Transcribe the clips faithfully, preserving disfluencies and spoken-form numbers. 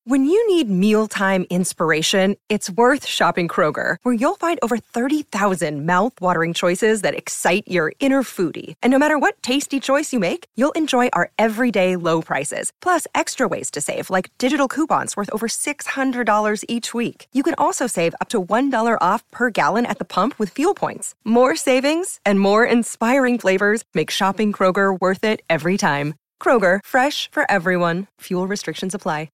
When you need mealtime inspiration, it's worth shopping Kroger, where you'll find over thirty thousand mouth-watering choices that excite your inner foodie. And no matter what tasty choice you make, you'll enjoy our everyday low prices, plus extra ways to save, like digital coupons worth over six hundred dollars each week. You can also save up to one dollar off per gallon at the pump with fuel points. More savings and more inspiring flavors make shopping Kroger worth it every time. Kroger, fresh for everyone. Fuel restrictions apply.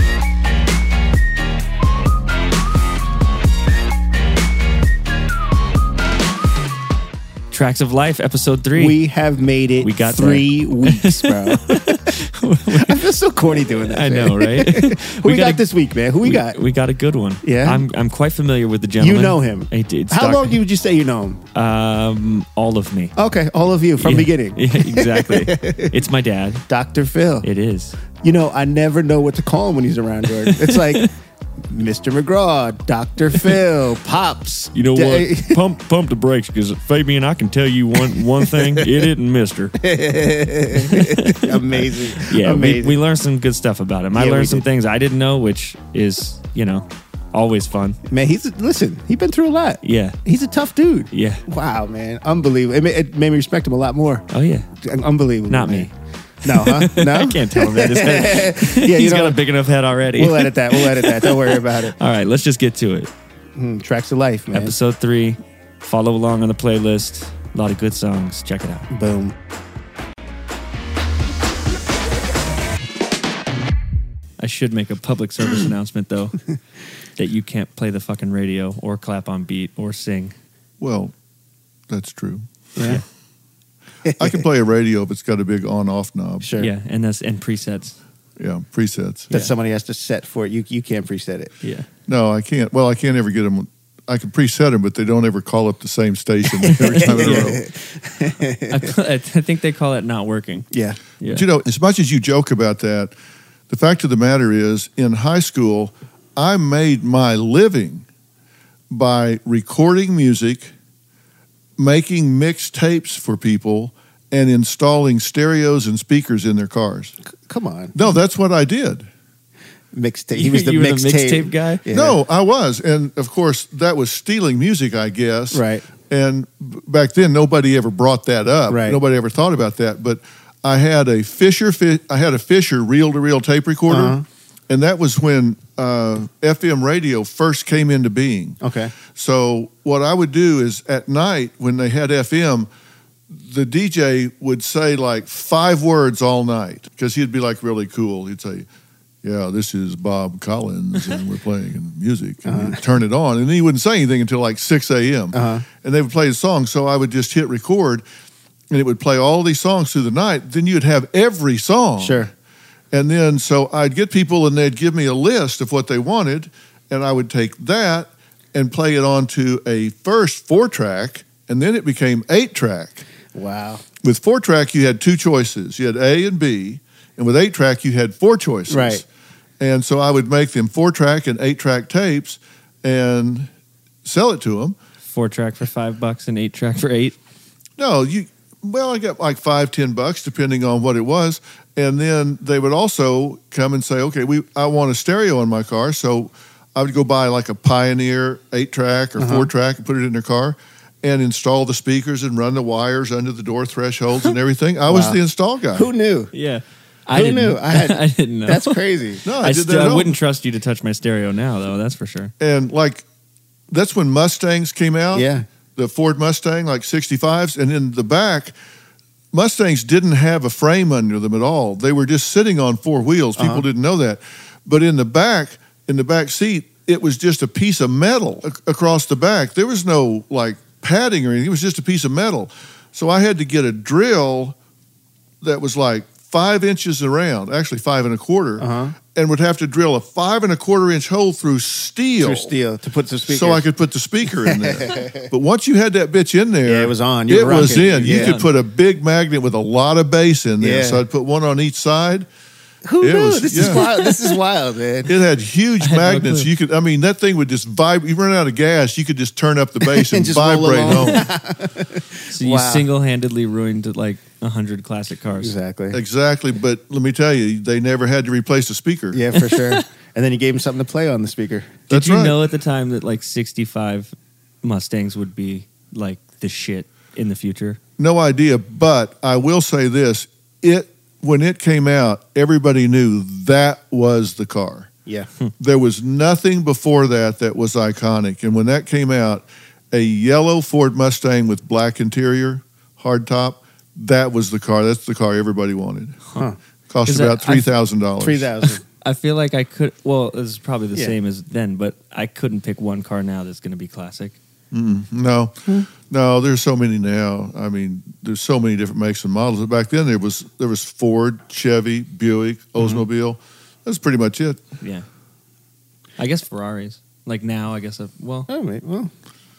Tracks of Life, episode three. We have made it we got three there. weeks, bro. I feel so corny doing that. I man. know, right? Who we, we got, got a, this week, man? Who we, we got? We got a good one. Yeah? I'm I'm quite familiar with the gentleman. You know him. I did. How long would you say you know him? Um, all of me. Okay, all of you from yeah. beginning. Yeah, exactly. It's my dad. Doctor Phil. It is. You know, I never know what to call him when he's around, Jordan. It's like Mister McGraw, Doctor Phil, Pops. You know what? Pump pump the brakes, because Fabian, I can tell you one one thing. It isn't Mister Amazing. Yeah, Amazing. We, we learned some good stuff about him. I Yeah, learned some did. things I didn't know, which is, you know, always fun. Man, he's listen. He's been through a lot. Yeah. He's a tough dude. Yeah. Wow, man, unbelievable. It made, it made me respect him a lot more. Oh yeah. Unbelievable. Not man. me. No, huh? No, I can't tell him that. His head. Yeah, He's you know, got a big enough head already. We'll edit that. We'll edit that. Don't worry about it. All right, let's just get to it. Mm, Tracks of Life, man. Episode three. Follow along on the playlist. A lot of good songs. Check it out. Boom. I should make a public service announcement, though, that you can't play the fucking radio or clap on beat or sing. Well, that's true. Yeah. I can play a radio if it's got a big on-off knob. Sure. Yeah, and that's and presets. Yeah, presets. That Yeah. somebody has to set for it. You you can't preset it. Yeah. No, I can't. Well, I can't ever get them. I can preset them, but they don't ever call up the same station every time in a row. I, I think they call it not working. Yeah. Yeah. But you know, as much as you joke about that, the fact of the matter is, in high school, I made my living by recording music, making mixtapes for people, and installing stereos and speakers in their cars. C- come on. No, that's what I did. Mixtape. He was the You were the mixtape mixtape guy? Yeah. No, I was. And of course, that was stealing music, I guess. Right. And b- back then, nobody ever brought that up. Right. Nobody ever thought about that. But I had a Fisher, fi- I had a Fisher reel-to-reel tape recorder, Uh-huh. and that was when uh, F M radio first came into being. Okay. So what I would do is at night when they had F M, the D J would say like five words all night because he'd be like really cool. He'd say, "Yeah, this is Bob Collins, and we're playing music." And Uh-huh. he'd turn it on, and he wouldn't say anything until like six a.m. Uh-huh. And they would play the song, so I would just hit record, and it would play all these songs through the night. Then you'd have every song. Sure. And then so I'd get people, and they'd give me a list of what they wanted, and I would take that and play it onto a first four-track, and then it became eight-track. Wow. With four-track, you had two choices. You had A and B, and with eight-track, you had four choices. Right. And so I would make them four-track and eight-track tapes and sell it to them. Four track for five bucks and eight track for eight. No, you. Well, I got like five, ten bucks, depending on what it was. And then they would also come and say, okay, we I want a stereo in my car. So I would go buy like a Pioneer eight-track or Uh-huh. four-track and put it in their car and install the speakers and run the wires under the door thresholds and everything. I was Wow. the install guy. Who knew? Yeah. Who I didn't, knew? I had- I didn't know. That's crazy. No, I, I, did still, that at I all. wouldn't trust you to touch my stereo now, though. That's for sure. And like, that's when Mustangs came out. Yeah. The Ford Mustang, like sixty-fives. And in the back, Mustangs didn't have a frame under them at all. They were just sitting on four wheels. People Uh-huh. didn't know that. But in the back, in the back seat, it was just a piece of metal ac- across the back. There was no like padding or anything. It was just a piece of metal. So I had to get a drill that was like five inches around, actually five and a quarter, Uh-huh. and would have to drill a five and a quarter inch hole through steel. Through steel to put some speakers. So I could put the speaker in there. But once you had that bitch in there, Yeah, it was on. You it were was rocking. in. You Yeah. could put a big magnet with a lot of bass in there. Yeah. So I'd put one on each side, Who It knew? was- this yeah. is wild. This is wild, man. It had huge had no magnets. clue. You could, I mean, that thing would just vibrate. You run out of gas, you could just turn up the bass and, And just roll vibrate along. home. So you Wow. single-handedly ruined like a hundred classic cars. Exactly. Exactly. But let me tell you, they never had to replace the speaker. Yeah, for sure. And then you gave him something to play on the speaker. Did That's you right. know at the time that like sixty-five Mustangs would be like the shit in the future? No idea. But I will say this: it when it came out, everybody knew that was the car. Yeah. There was nothing before that that was iconic. And when that came out, a yellow Ford Mustang with black interior, hardtop, that was the car. That's the car everybody wanted. Huh. Cost Is that- about three thousand dollars. Three thousand. I feel like I could. Well, it's probably the Yeah. same as then, but I couldn't pick one car now that's going to be classic. No, no. There's so many now. I mean, there's so many different makes and models. But back then, there was there was Ford, Chevy, Buick, Oldsmobile. That's pretty much it. Yeah. I guess Ferraris. Like now, I guess. I've, well, Oh, wait, well,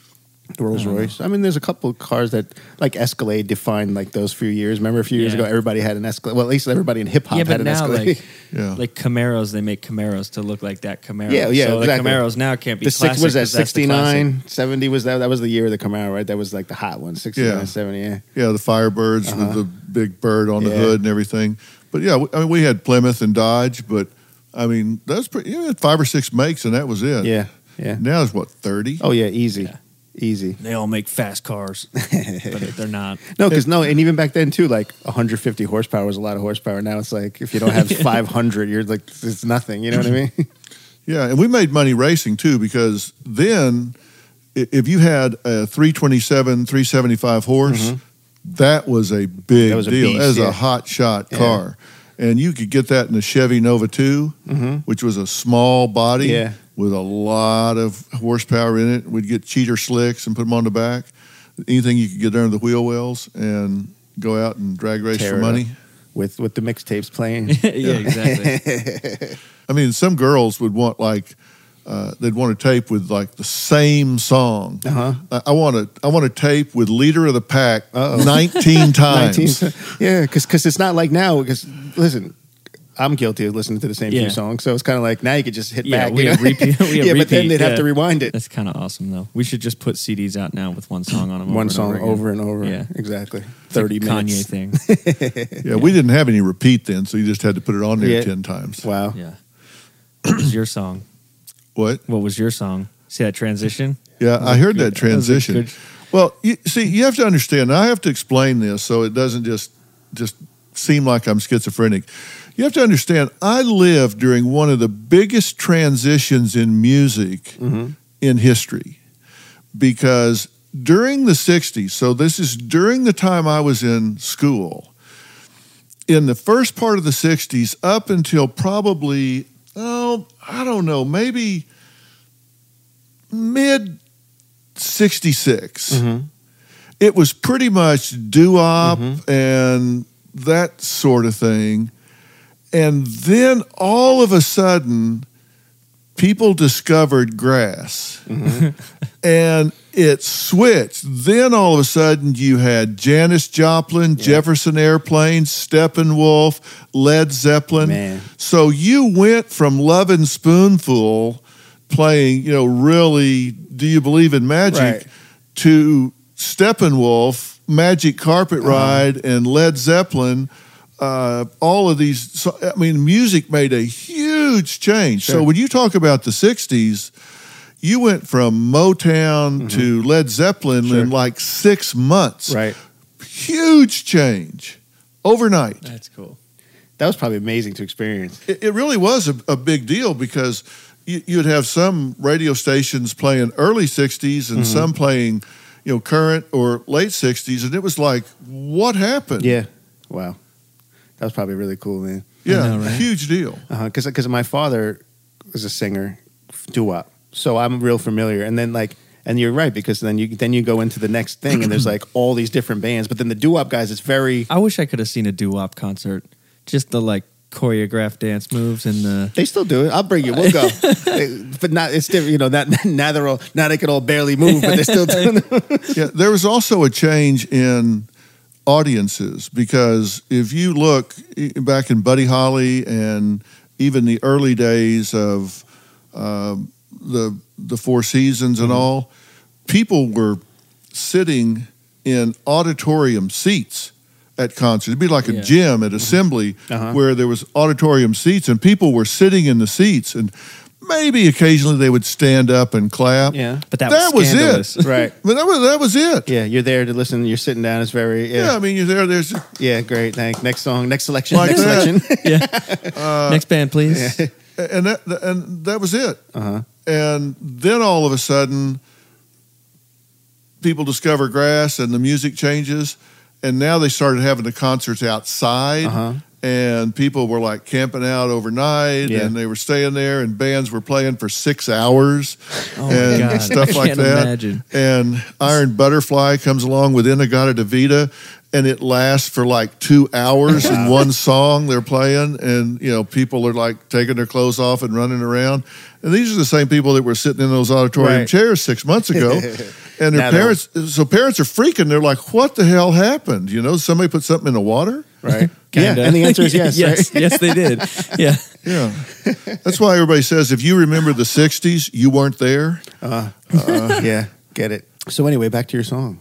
the Rolls I don't Royce. I mean, there's a couple of cars that, like Escalade, defined like those few years. Remember, a few years Yeah. ago, everybody had an Escalade. Well, at least everybody in hip hop yeah, had but an now Escalade. like Yeah. like Camaros, they make Camaros to look like that Camaro. Yeah, yeah, So exactly. the Camaros now can't be the classic. six was that 'cause that's the classic. sixty-nine, seventy was that. That was the year of the Camaro, right? That was like the hot one, sixty-nine, Yeah. seventy. Yeah. Yeah, the Firebirds Uh-huh. with the big bird on the Yeah. hood and everything. But yeah, we- I mean, we had Plymouth and Dodge, but I mean, that's pretty. You had five or six makes, and that was it. Yeah. Yeah. Now it's what thirty. Oh yeah, easy, Yeah. easy. They all make fast cars, but they're not. No, because no, and even back then too, like one hundred fifty horsepower was a lot of horsepower. Now it's like if you don't have five hundred, you're like it's nothing. You know what I mean? Yeah, and we made money racing too because then, i- if you had a three twenty-seven, three seventy-five horse, that was a big Mm-hmm. That was a deal. beast, that was yeah. a hot shot Yeah. car, and you could get that in a Chevy Nova two, which was a small body Mm-hmm. Yeah. with a lot of horsepower in it. We'd get cheater slicks and put them on the back. Anything you could get under the wheel wells and go out and drag race Tear for it money. up. with with the mixtapes playing. yeah, exactly. I mean, some girls would want like uh, they'd want a tape with like the same song. Uh-huh. I, I want a I want a tape with Leader of the Pack Uh-oh. nineteen times. nineteen Yeah, because it's not like now. Because listen, I'm guilty of listening to the same Yeah. few songs, so it's kind of like now you could just hit Yeah, back. we you have know? repeat- we have yeah, but then repeat, they'd have yeah. to rewind it. That's kind of awesome, though. We should just put C Ds out now with one song on them. One over song and over, over again. and over. Yeah. Exactly. It's Thirty like a minutes. Kanye thing. Yeah, we didn't have any repeat then, so you just had to put it on there Yeah. ten times. Wow. Yeah. What was your song? What? What was your song? See that transition? Yeah, I heard that That was a transition. good- Well, you, see, you have to understand. I have to explain this so it doesn't just just seem like I'm schizophrenic. You have to understand. I lived during one of the biggest transitions in music in history because during the sixties. So this is during the time I was in school. In the first part of the sixties, up until probably oh, I don't know, maybe mid sixty-six. It was pretty much doo-wop and that sort of thing. And then all of a sudden, people discovered grass. And it switched. Then all of a sudden, you had Janis Joplin, Jefferson Airplane, Steppenwolf, Led Zeppelin. Man. So you went from Lovin' Spoonful playing, you know, really, do you believe in magic, Right. to Steppenwolf, Magic Carpet Uh-huh. Ride, and Led Zeppelin. Uh, all of these, so, I mean, music made a huge change. So Sure. when you talk about the sixties, you went from Motown to Led Zeppelin Mm-hmm. Sure. in like six months. Right. Huge change overnight. That's cool. That was probably amazing to experience. It, it really was a, a big deal because you, you'd have some radio stations playing early sixties and some playing, you know, current or late sixties, and it was like, what happened? Yeah. Wow. That was probably really cool, man. yeah, I know, right? huge deal. Because because my father was a singer, doo-wop, so I'm real familiar. And then like, and you're right because then you then you go into the next thing and there's like all these different bands. But then the doo-wop guys, it's very I wish I could have seen a doo-wop concert. Just the like choreographed dance moves and the. they still do it. I'll bring you. We'll go. But not it's different. You know, not now they're all now they can all barely move, but they're still doing it. Yeah, there was also a change in audiences, because if you look back in Buddy Holly and even the early days of um, the the Four Seasons and mm-hmm. all, people were sitting in auditorium seats at concerts. It'd be like a yeah. gym at Assembly uh-huh. where there was auditorium seats and people were sitting in the seats, and maybe occasionally they would stand up and clap. Yeah, but that, that was, was it, right? But that was that was it. Yeah, you're there to listen. You're sitting down. It's very yeah. yeah I mean, you're there. There's yeah, great. Thank. Next song. Next selection. Like next that. selection. yeah. Uh, next band, please. Yeah. And that and that was it. Uh-huh. And then all of a sudden, people discover grass and the music changes, and now they started having the concerts outside. Uh-huh. And people were like camping out overnight, yeah. and they were staying there, and bands were playing for six hours oh and my God. stuff I like can't that. Imagine. And Iron Butterfly comes along with Inagata Davida, and it lasts for like two hours wow. in one song they're playing, and you know people are like taking their clothes off and running around. And these are the same people that were sitting in those auditorium right. chairs six months ago. And their now parents, so parents are freaking. They're like, "What the hell happened? You know, somebody put something in the water." Right. Kinda. Yeah, and the answer is yes. yes, right? yes, they did. Yeah, yeah. That's why everybody says if you remember the sixties, you weren't there. Uh, uh, yeah, get it. So anyway, back to your song.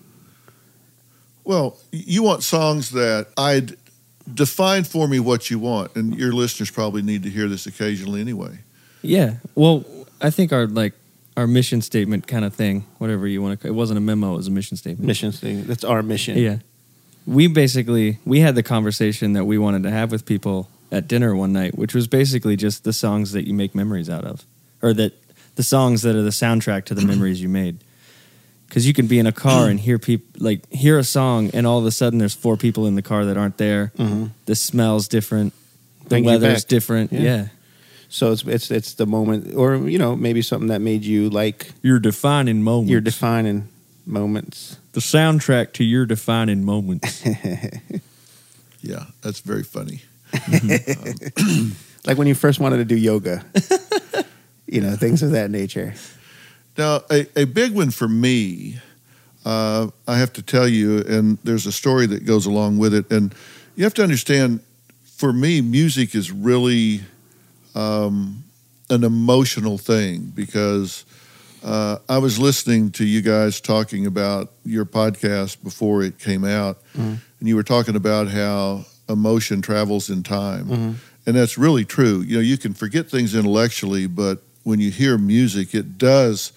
Well, you want songs that I'd define for me what you want, and your listeners probably need to hear this occasionally anyway. Yeah. Well, I think our like our mission statement kind of thing, whatever you want to. It wasn't a memo; it was a mission statement. Mission statement. That's our mission. Yeah. We basically, we had the conversation that we wanted to have with people at dinner one night, which was basically just the songs that you make memories out of, or that the songs that are the soundtrack to the memories you made. Because you can be in a car and hear people, like hear a song, and all of a sudden there's four people in the car that aren't there. Mm-hmm. The smell's different. The Bring you weather's back. different. Yeah. Yeah. So it's it's it's the moment, or you know, maybe something that made you like Your defining moments. your defining moments. the soundtrack to your defining moments. Yeah, that's very funny. um, like when you first wanted to do yoga, you know, things of that nature. Now, a, a big one for me, uh, I have to tell you, and there's a story that goes along with it, and you have to understand, for me, music is really um, an emotional thing, because uh, I was listening to you guys talking about your podcast before it came out, mm-hmm. and you were talking about how emotion travels in time, mm-hmm. and that's really true. You know, you can forget things intellectually, but when you hear music, it does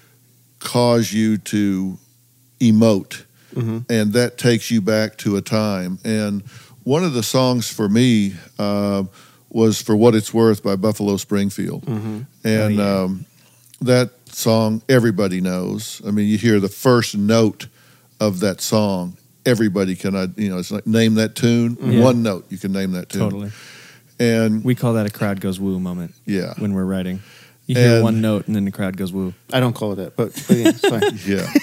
cause you to emote, mm-hmm. and that takes you back to a time. And one of the songs for me uh, was "For What It's Worth" by Buffalo Springfield, mm-hmm. and oh, yeah. um, that song everybody knows. I mean, you hear the first note of that song, everybody can, you know, it's like name that tune, yeah. one note, you can name that tune. Totally. And we call that a crowd goes woo moment. Yeah. When we're writing. You hear and, one note and then the crowd goes woo. I don't call it that, but, but yeah, it's fine.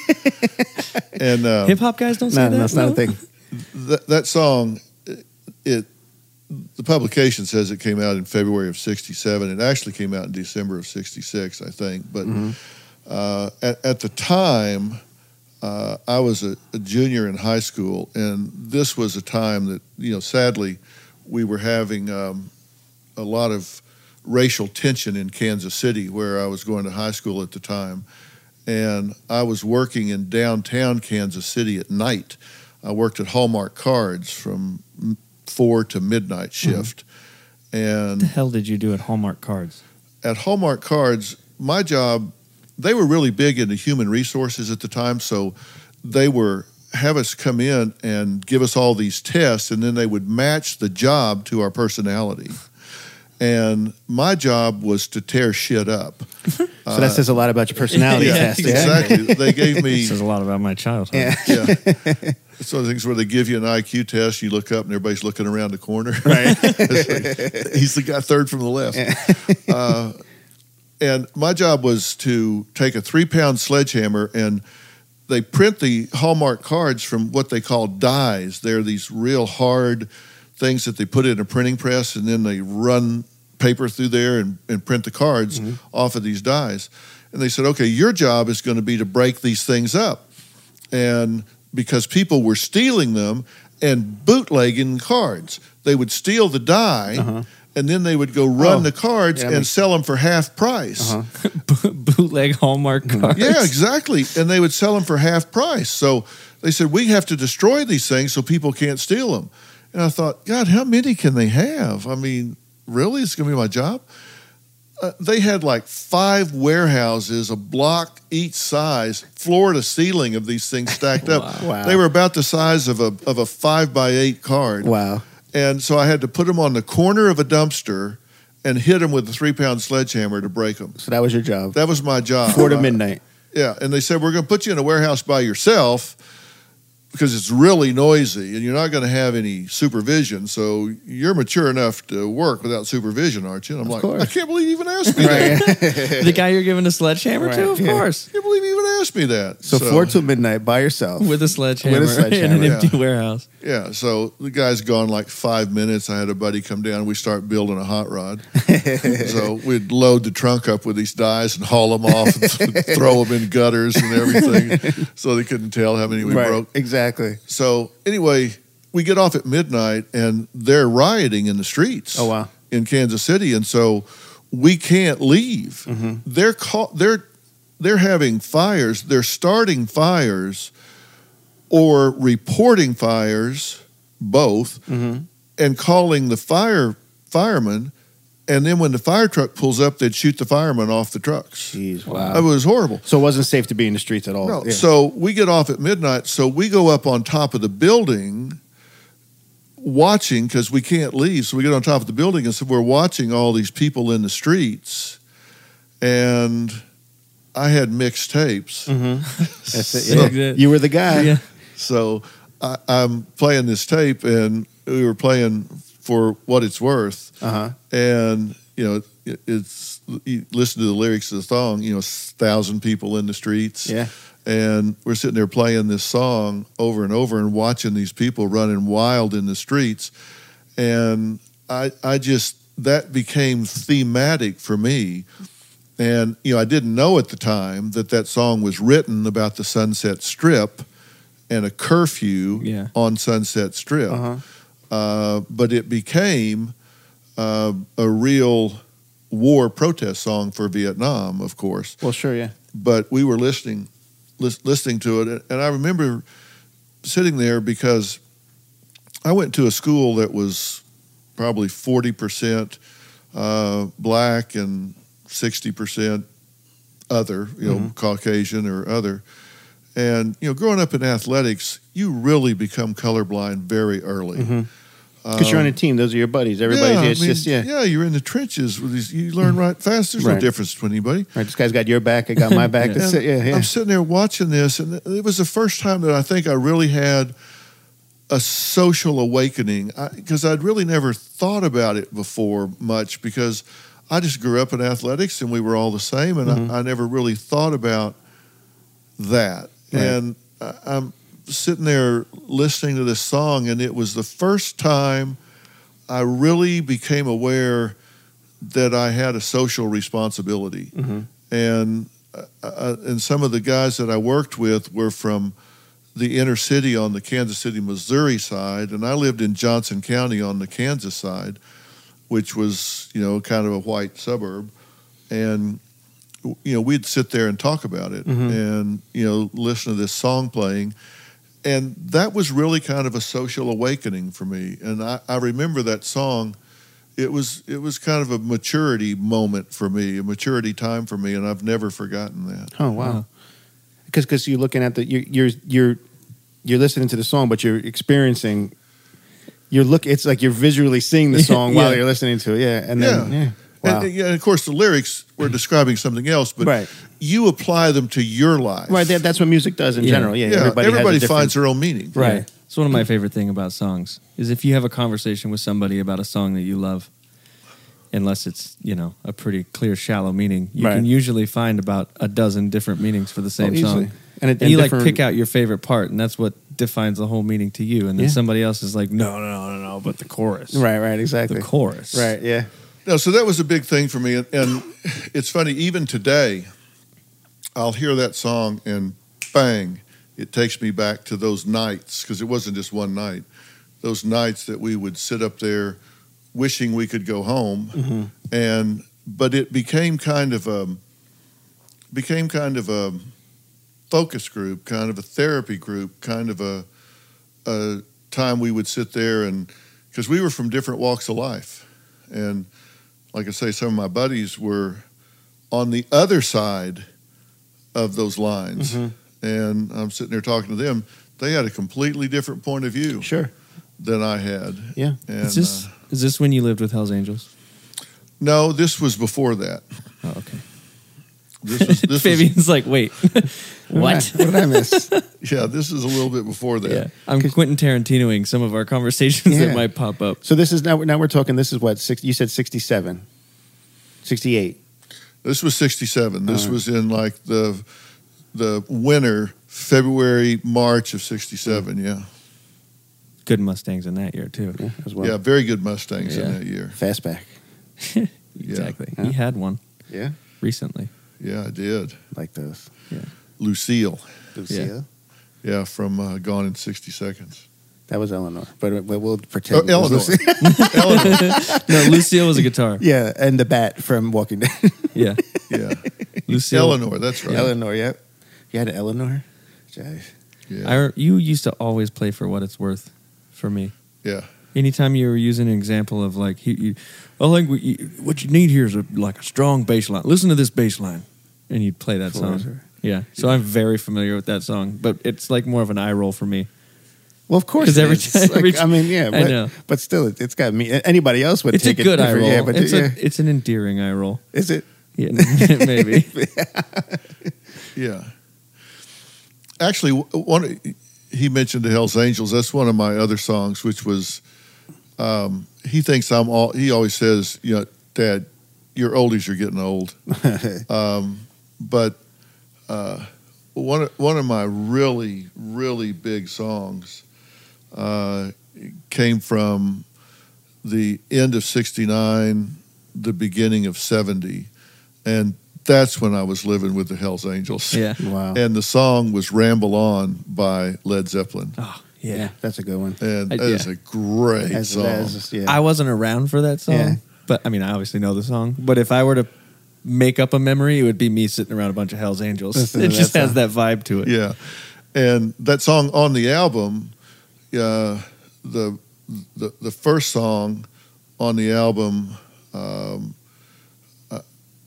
Yeah. And um, hip hop guys don't say no, that. No, that's no? not a thing. That, that song, it the publication says it came out in February of sixty-seven. It actually came out in December of sixty-six, I think. But mm-hmm. uh, at, at the time, uh, I was a, a junior in high school, and this was a time that, you know, sadly, we were having um, a lot of racial tension in Kansas City, where I was going to high school at the time. And I was working in downtown Kansas City at night. I worked at Hallmark Cards from four to midnight shift. Mm-hmm. And what the hell did you do at Hallmark Cards? At Hallmark Cards, my job, they were really big into human resources at the time, so they were have us come in and give us all these tests, and then they would match the job to our personality. And my job was to tear shit up. So uh, that says a lot about your personality yeah, test. Exactly. Yeah? They gave me... It says a lot about my childhood. Yeah. yeah. It's one of the things where they give you an I Q test, you look up and everybody's looking around the corner. Right. Like, he's the guy third from the left. Yeah. Uh, and my job was to take a three-pound sledgehammer, and they print the Hallmark cards from what they call dies. They're these real hard things that they put in a printing press, and then they run paper through there and, and print the cards mm-hmm. off of these dies. And they said, okay, your job is going to be to break these things up. And because people were stealing them and bootlegging cards. They would steal the die, uh-huh. and then they would go run Oh, the cards yeah, I and mean- sell them for half price. Uh-huh. Bootleg Hallmark cards. Yeah, exactly. And they would sell them for half price. So they said, we have to destroy these things so people can't steal them. And I thought, God, how many can they have? I mean, really? It's going to be my job? Uh, they had like five warehouses, a block each size, floor to ceiling of these things stacked up. Wow. Wow. They were about the size of a of a five by eight card. Wow. And so I had to put them on the corner of a dumpster and hit them with a three pound sledgehammer to break them. So that was your job. That was my job. Four to I- midnight. Yeah, and they said, we're going to put you in a warehouse by yourself because it's really noisy and you're not going to have any supervision. So you're mature enough to work without supervision, aren't you? And I'm like, course. I can't believe you even asked me that. The guy you're giving a sledgehammer Right, to? Of yeah. course. I can't believe you even asked me that. So, four to midnight by yourself. With a sledgehammer, With a sledgehammer, in an empty yeah. warehouse. Yeah, so the guy's gone like five minutes. I had a buddy come down. We start building a hot rod. So we'd load the trunk up with these dies and haul them off and throw them in gutters and everything so they couldn't tell how many we right. broke. Exactly. So anyway, we get off at midnight and they're rioting in the streets. Oh, wow. In Kansas City, and so we can't leave. Mm-hmm. They're call, they're they're having fires. They're starting fires or reporting fires, both, Mm-hmm. and calling the fire firemen. And then when the fire truck pulls up, they'd shoot the firemen off the trucks. Jeez, Wow. wow. It was horrible. So it wasn't safe to be in the streets at all. No, Yeah. so we get off at midnight. So we go up on top of the building watching because we can't leave. So we get on top of the building and so we're watching all these people in the streets. And I had mixed tapes. Mm-hmm. That's it. So Yeah. good. You were the guy. Yeah. So I, I'm playing this tape and we were playing for what it's worth. Uh-huh. And, you know, it, it's, you listen to the lyrics of the song, you know, thousand people in the streets. Yeah. And we're sitting there playing this song over and over and watching these people running wild in the streets. And I, I just, that became thematic for me. And, you know, I didn't know at the time that that song was written about the Sunset Strip and a curfew Yeah. on Sunset Strip. Uh-huh. Uh, but it became uh, a real war protest song for Vietnam, of course. Well, sure, yeah. But we were listening lis- listening to it, and I remember sitting there because I went to a school that was probably forty percent uh, black and sixty percent other, you know, Mm-hmm. Caucasian or other. And, you know, growing up in athletics, you really become colorblind very early. Because you're on a team. Those are your buddies. Everybody's Um, yeah, it's I mean, just, yeah. yeah, you're in the trenches with these. You learn right fast. There's no Right. difference between anybody. Right, this guy's got your back. I got my back. Yeah. That's it. Yeah, yeah. I'm sitting there watching this, and it was the first time that I think I really had a social awakening because I'd really never thought about it before much because I just grew up in athletics and we were all the same, and Mhm. I, I never really thought about that. Right. And I, I'm sitting there listening to this song, and it was the first time I really became aware that I had a social responsibility. Mhm. And uh, uh, and some of the guys that I worked with were from the inner city on the Kansas City, Missouri side, and I lived in Johnson County on the Kansas side, which was, you know, kind of a white suburb. And, you know, we'd sit there and talk about it Mhm. and, you know, listen to this song playing. And that was really kind of a social awakening for me. And I, I remember that song. It was it was kind of a maturity moment for me, a maturity time for me, and I've never forgotten that. Oh, wow. Wow. Because because you're looking at the, you're, you're, you're, you're listening to the song, but you're experiencing, you're look. It's like you're visually seeing the song while Yeah. you're listening to it. Yeah. And then, Yeah. yeah. Wow. And, yeah, and of course, the lyrics were describing something else, but Right. you apply them to your life. Right. That, that's what music does in Yeah. general. Yeah. Yeah, Everybody, everybody, has a different- finds their own meaning. Right. Yeah. It's one of my favorite thing about songs is if you have a conversation with somebody about a song that you love, unless it's, you know, a pretty clear, shallow meaning, you Right. can usually find about a dozen different meanings for the same Oh, easily. song. And, it, And and you like different- pick out your favorite part, and that's what defines the whole meaning to you. And then Yeah. somebody else is like, no, no, no, no, no, but the chorus. Right. Right. Exactly. The chorus. Right. Yeah. No, so that was a big thing for me. And, and it's funny, even today, I'll hear that song and bang, it takes me back to those nights, because it wasn't just one night, those nights that we would sit up there wishing we could go home, Mm-hmm. and but it became kind of a became kind of a focus group, kind of a therapy group, kind of a, a time we would sit there and because we were from different walks of life, and like I say, some of my buddies were on the other side of those lines, Mhm. and I'm sitting there talking to them. They had a completely different point of view Sure. than I had. Yeah. And, Is this uh, is this when you lived with Hell's Angels? no, this was before that. Oh, okay. This was, this was, Fabian's like, wait, what? What did I miss? yeah, this is a little bit before that. Yeah, I'm Quentin Tarantinoing some of our conversations Yeah. that might pop up. So this is now. Now we're talking. This is what six. You said sixty-seven, sixty-eight. This was sixty-seven. This Uh. was in like the the winter, February, March of sixty-seven. Yeah, Good Mustangs in that year too. Yeah, as well. yeah, very good Mustangs Yeah. in that year. Fastback. Exactly. Yeah. He had one Yeah, recently. Yeah, I did. like those. Lucille. Lucille. Yeah, from uh, Gone in sixty Seconds. That was Eleanor, but, but we'll pretend. Oh, it was Eleanor. Lucille. Eleanor. No, Lucille was a guitar. Yeah, and the bat from Walking Dead. Yeah, Yeah, Lucille. Eleanor. That's right. Eleanor. Yep. You had an Eleanor. Jeez. Yeah, I, you used to always play For What It's Worth for me. yeah. Anytime you were using an example of like, he, you, I think what you, what you need here is a, like a strong bass line. Listen to this bass line, and you'd play that For song. What It's Worth. Yeah, so I'm very familiar with that song, but it's like more of an eye roll for me. Well, of course. 'Cause it every is. time- It's like, every I mean, yeah, I but, know. but still, it, it's got me. Anybody else would It's a take good it eye different. roll. Yeah, but it's, yeah. a, it's an endearing eye roll. Is it? Yeah, maybe. Yeah. Actually, one he mentioned the Hell's Angels. That's one of my other songs, which was um, he thinks I'm all. He always says, you know, Dad, you're oldies, you're getting old. um, but uh, one of- one of my really really big songs uh, came from the end of sixty-nine, the beginning of seventy, and that's when I was living with the Hell's Angels. Yeah. Wow. And the song was Ramble On by Led Zeppelin. Oh, Yeah, yeah. that's a good one. And I- that is yeah. a great As- song. as- yeah. I wasn't around for that song, Yeah. but I mean, I obviously know the song. But if I were to make up a memory, it would be me sitting around a bunch of Hell's Angels. Listen to It that just has song. that vibe to it. Yeah. And that song on the album, uh, the, the the first song on the album, um, uh,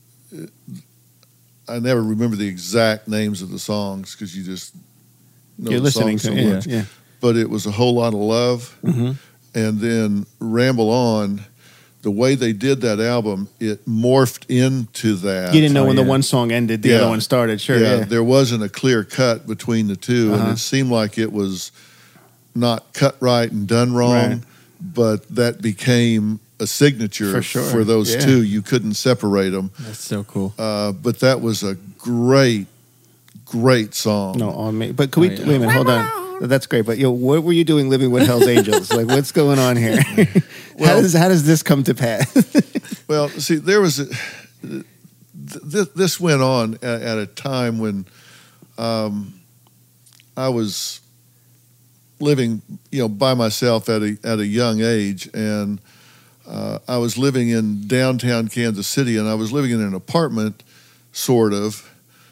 I never remember the exact names of the songs because you just know You're the listening song to so it. much. Yeah. But it was A Whole Lot of Love. Mm-hmm. And then Ramble On, the way they did that album, it morphed into that. You didn't know Oh, when the yeah. one song ended, the Yeah. other one started. Sure. yeah, Yeah. there wasn't a clear cut between the 2 Uh-huh. and it seemed like it was not cut right and done wrong, Right. but that became a signature For sure, those yeah. two. You couldn't separate them. That's so cool. Uh, but that was a great, great song. No, on me. But can we Oh, yeah. wait a minute? Hold on. That's great. But yo, what were you doing living with Hell's Angels? Like, what's going on here? how Well- does how does this come to pass? Well, see, there was a, th- th- this went on at, at a time when um, I was living, you know, by myself at a at a young age, and uh, I was living in downtown Kansas City, and I was living in an apartment, sort of.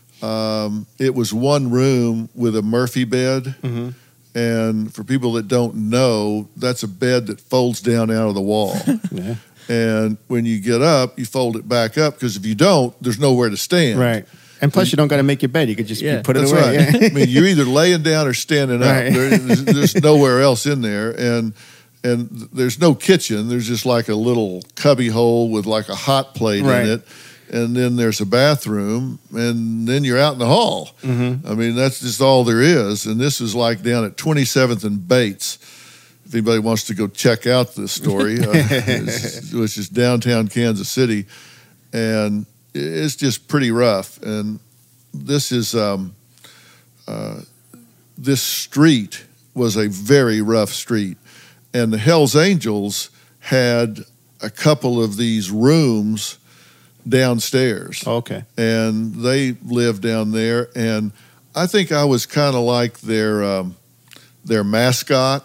Um, it was one room with a Murphy bed. Mm-hmm. And for people that don't know, that's a bed that folds down out of the wall. Yeah. And when you get up, you fold it back up because if you don't, there's nowhere to stand. Right. And plus, you don't got to make your bed. You could just Yeah, put it That's away. right. Yeah. I mean, you're either laying down or standing up. Right. There- there's, there's nowhere else in there, and and there's no kitchen. There's just like a little cubby hole with like a hot plate Right. in it, and then there's a bathroom, and then you're out in the hall. Mm-hmm. I mean, that's just all there is. And this is like down at twenty-seventh and Bates. If anybody wants to go check out this story, uh, it's- which is downtown Kansas City, and it's just pretty rough. And this is um, uh, this street was a very rough street, and the Hell's Angels had a couple of these rooms downstairs, Okay. and they lived down there. And I think I was kind of like their um, their mascot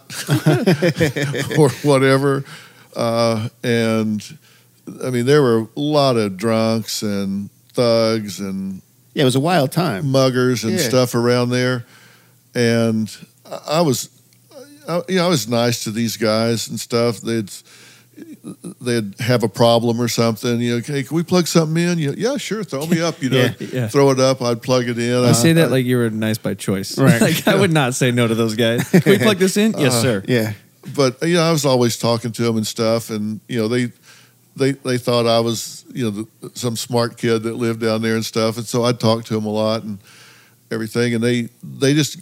or whatever. Uh, and I mean, there were a lot of drunks and thugs and Yeah, it was a wild time. muggers and Yeah. stuff around there. And I I was, I, you know, I was nice to these guys and stuff. They'd they'd have a problem or something. You know, hey, can we plug something in? You know, yeah, sure, throw me up. You know, Yeah, yeah. throw it up. I'd plug it in. You I say that like you were nice by choice. Right. Like I would not say no to those guys. Can we plug this in? Yes, sir. Yeah. but you know, I was always talking to them and stuff, and you know, they they they thought I was you know the, some smart kid that lived down there and stuff, and so I'd talk to them a lot and everything, and they they just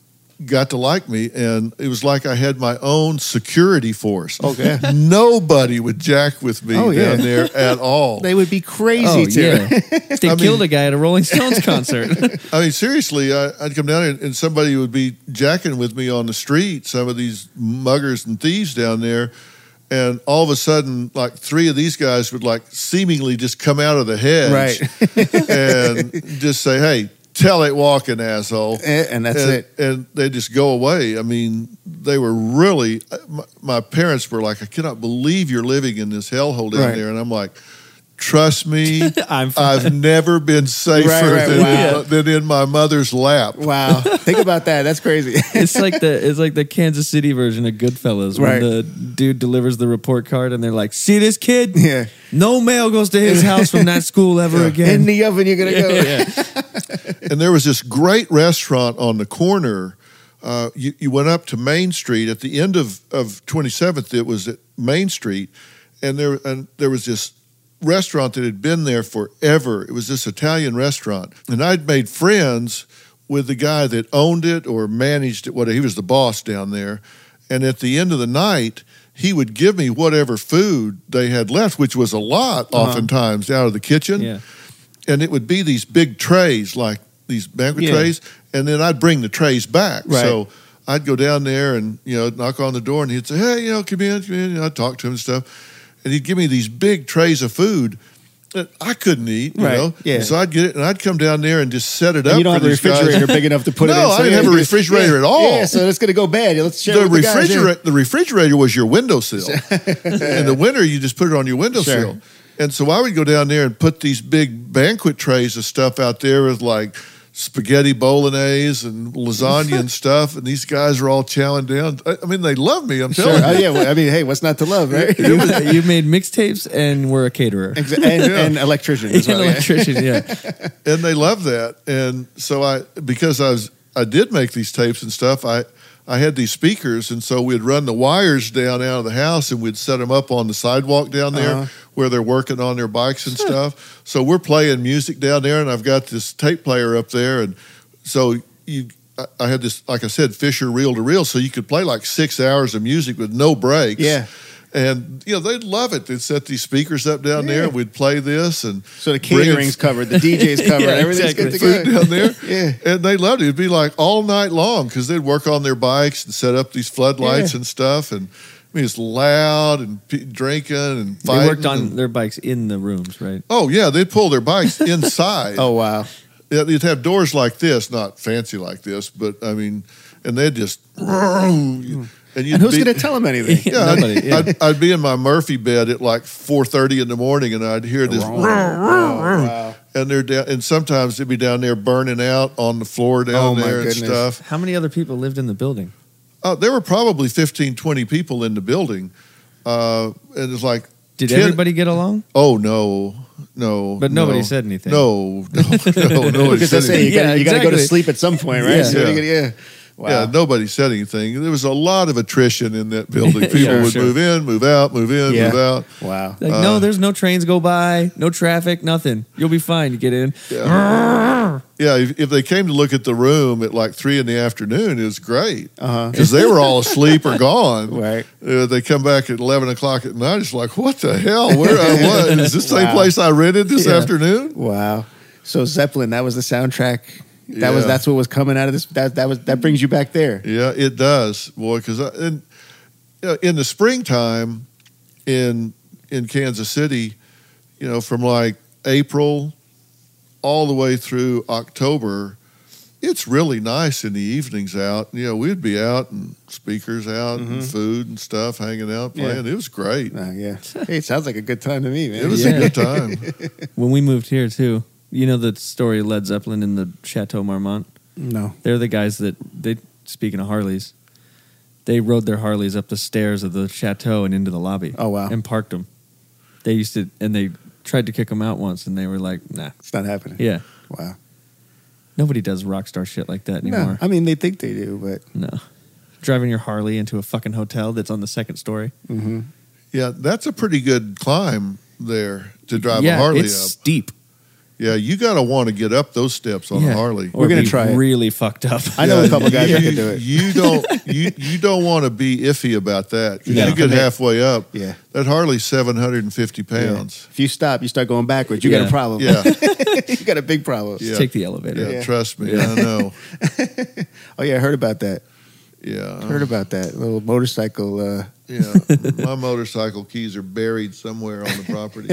got to like me, and it was like I had my own security force. Okay. Nobody would jack with me Oh, yeah. down there at all. They would be crazy Oh too. yeah. They I killed mean- a guy at a Rolling Stones concert. I mean, seriously, I, I'd come down and, and somebody would be jacking with me on the street, some of these muggers and thieves down there. And all of a sudden, like three of these guys would like seemingly just come out of the hedge Right. and just say, hey, tell it walking, asshole. Eh, and that's and, it. And they just go away. I mean, they were really, my, my parents were like, I cannot believe you're living in this hellhole down Right. there. And I'm like, trust me, I'm fine. I've never been safer Right, right, than, wow. than in my mother's lap. Wow. Think about that. That's crazy. It's like the it's like the Kansas City version of Goodfellas Right. when the dude delivers the report card and they're like, "See this kid? Yeah. No mail goes to his house from that school ever In again." the oven, you're gonna go. Yeah. And there was this great restaurant on the corner. Uh, you, you went up to Main Street at the end of, of twenty-seventh. It was at Main Street, and there and there was this restaurant that had been there forever. It was this Italian restaurant, and I'd made friends with the guy that owned it or managed it. What he was the boss down there, and at the end of the night, he would give me whatever food they had left, which was a lot, Uh-huh. oftentimes out of the kitchen. Yeah. And it would be these big trays, like these banquet Yeah. trays, and then I'd bring the trays back. Right. So I'd go down there and you know knock on the door, and he'd say, "Hey, you know, come in, come in." And I'd talk to him and stuff, and he'd give me these big trays of food that I couldn't eat. You Right, know, yeah. So I'd get it, and I'd come down there and just set it up. You don't for have a these guys. refrigerator big enough to put it in. No, I didn't have a you- refrigerator yeah, at all. Yeah, so it's gonna go bad. Let's share The it with the guys, yeah. refrigerator, the refrigerator was your windowsill. In the winter, you just put it on your windowsill. Sure. And so I would go down there and put these big banquet trays of stuff out there with like spaghetti bolognese and lasagna and stuff. And these guys are all chowing down. I, I mean, they love me. I'm Sure. telling Oh you. yeah. Well, I mean, hey, what's not to love, right? you, you made mixtapes and were a caterer. Exa- and, and electrician as An well. yeah. electrician, yeah. And they love that. And so I, because I was, I did make these tapes and stuff. I, I had these speakers, and so we'd run the wires down out of the house, and we'd set them up on the sidewalk down there Uh-huh. where they're working on their bikes and stuff. So we're playing music down there, and I've got this tape player up there, and so you, I- I had this, like I said, Fisher reel to reel, so you could play like six hours of music with no breaks. Yeah. And you know they'd love it. They'd set these speakers up down there, Yeah. and we'd play this, and So the bring it- catering's covered, the D J's covered, Yeah, everything's exactly. good to food go. down there. Yeah. And they loved it. It'd be like all night long because they'd work on their bikes and set up these floodlights Yeah. and stuff. And I mean, it's loud and p- drinking and They fighting. worked on and- their bikes in the rooms, right? oh, yeah. They'd pull their bikes inside. Oh wow. Yeah, they'd have doors like this, not fancy like this, but I mean, and they'd just. And, you'd And who's be- going to tell them anything? Yeah, I'd- Nobody, yeah. I'd, I'd be in my Murphy bed at like four thirty in the morning, and I'd hear this. Oh, wow. And they're down, and sometimes they'd be down there burning out on the floor down Oh, my there and goodness. stuff. How many other people lived in the building? Uh, there were probably fifteen, twenty people in the building. Uh, and it's like, Did ten- everybody get along? oh, no, no. But nobody no. said anything. No, no, no, nobody Because said that's it. You anything. got Yeah, you got to go to exactly. sleep at some point, right? Yeah. So Yeah. you gotta- yeah. Wow. Yeah, nobody said anything. There was a lot of attrition in that building. People Sure, would sure. move in, move out, move in, Yeah. move out. Wow. Like, Uh, no, there's no trains go by, no traffic, nothing. You'll be fine. You get in. Yeah, if, if they came to look at the room at like three in the afternoon, it was great Uh-huh. because they were all asleep or gone. Right. Uh, they come back at eleven o'clock at night. It's like, what the hell? Where I was? Is this the same Wow. place I rented this Yeah. afternoon? Wow. So Zeppelin, that was the soundtrack. That was Yeah. that's what was coming out of this. That that was that brings you back there. Yeah, it does, boy. Because in you know, in the springtime in in Kansas City, you know, from like April all the way through October, it's really nice in the evenings out. You know, we'd be out and speakers out Mm-hmm. and food and stuff, hanging out, playing. It was great. Uh, yeah. Hey, it sounds like a good time to me, man. It was Yeah. a good time. When we moved here too, you know the story of Led Zeppelin in the Chateau Marmont? No. They're the guys that they speaking of Harleys, they rode their Harleys up the stairs of the chateau and into the lobby. Oh, wow. And parked them. They used to, and they tried to kick them out once, and they were like, "Nah, It's not happening. yeah, Wow. nobody does rock star shit like that No. anymore." I mean, they think they do, but No, driving your Harley into a fucking hotel that's on the second story. mm-hmm. Yeah, that's a pretty good climb there to drive yeah, a Harley it's up. steep. Yeah, you got to want to get up those steps on Yeah. a Harley. Or We're gonna be try it. really fucked up. I know Yeah, a couple guys you, that can do it. You don't you you don't want to be iffy about that. 'Cause You gotta you get commit. halfway up. Yeah. That Harley's seven hundred fifty pounds. Yeah. If you stop, you start going backwards. You got Yeah. a problem. Yeah, you got a big problem. Yeah. Take the elevator. yeah, Yeah. trust me, I know. Oh yeah, I heard about that. Yeah, Heard about that little motorcycle. Uh, yeah. My motorcycle keys are buried somewhere on the property.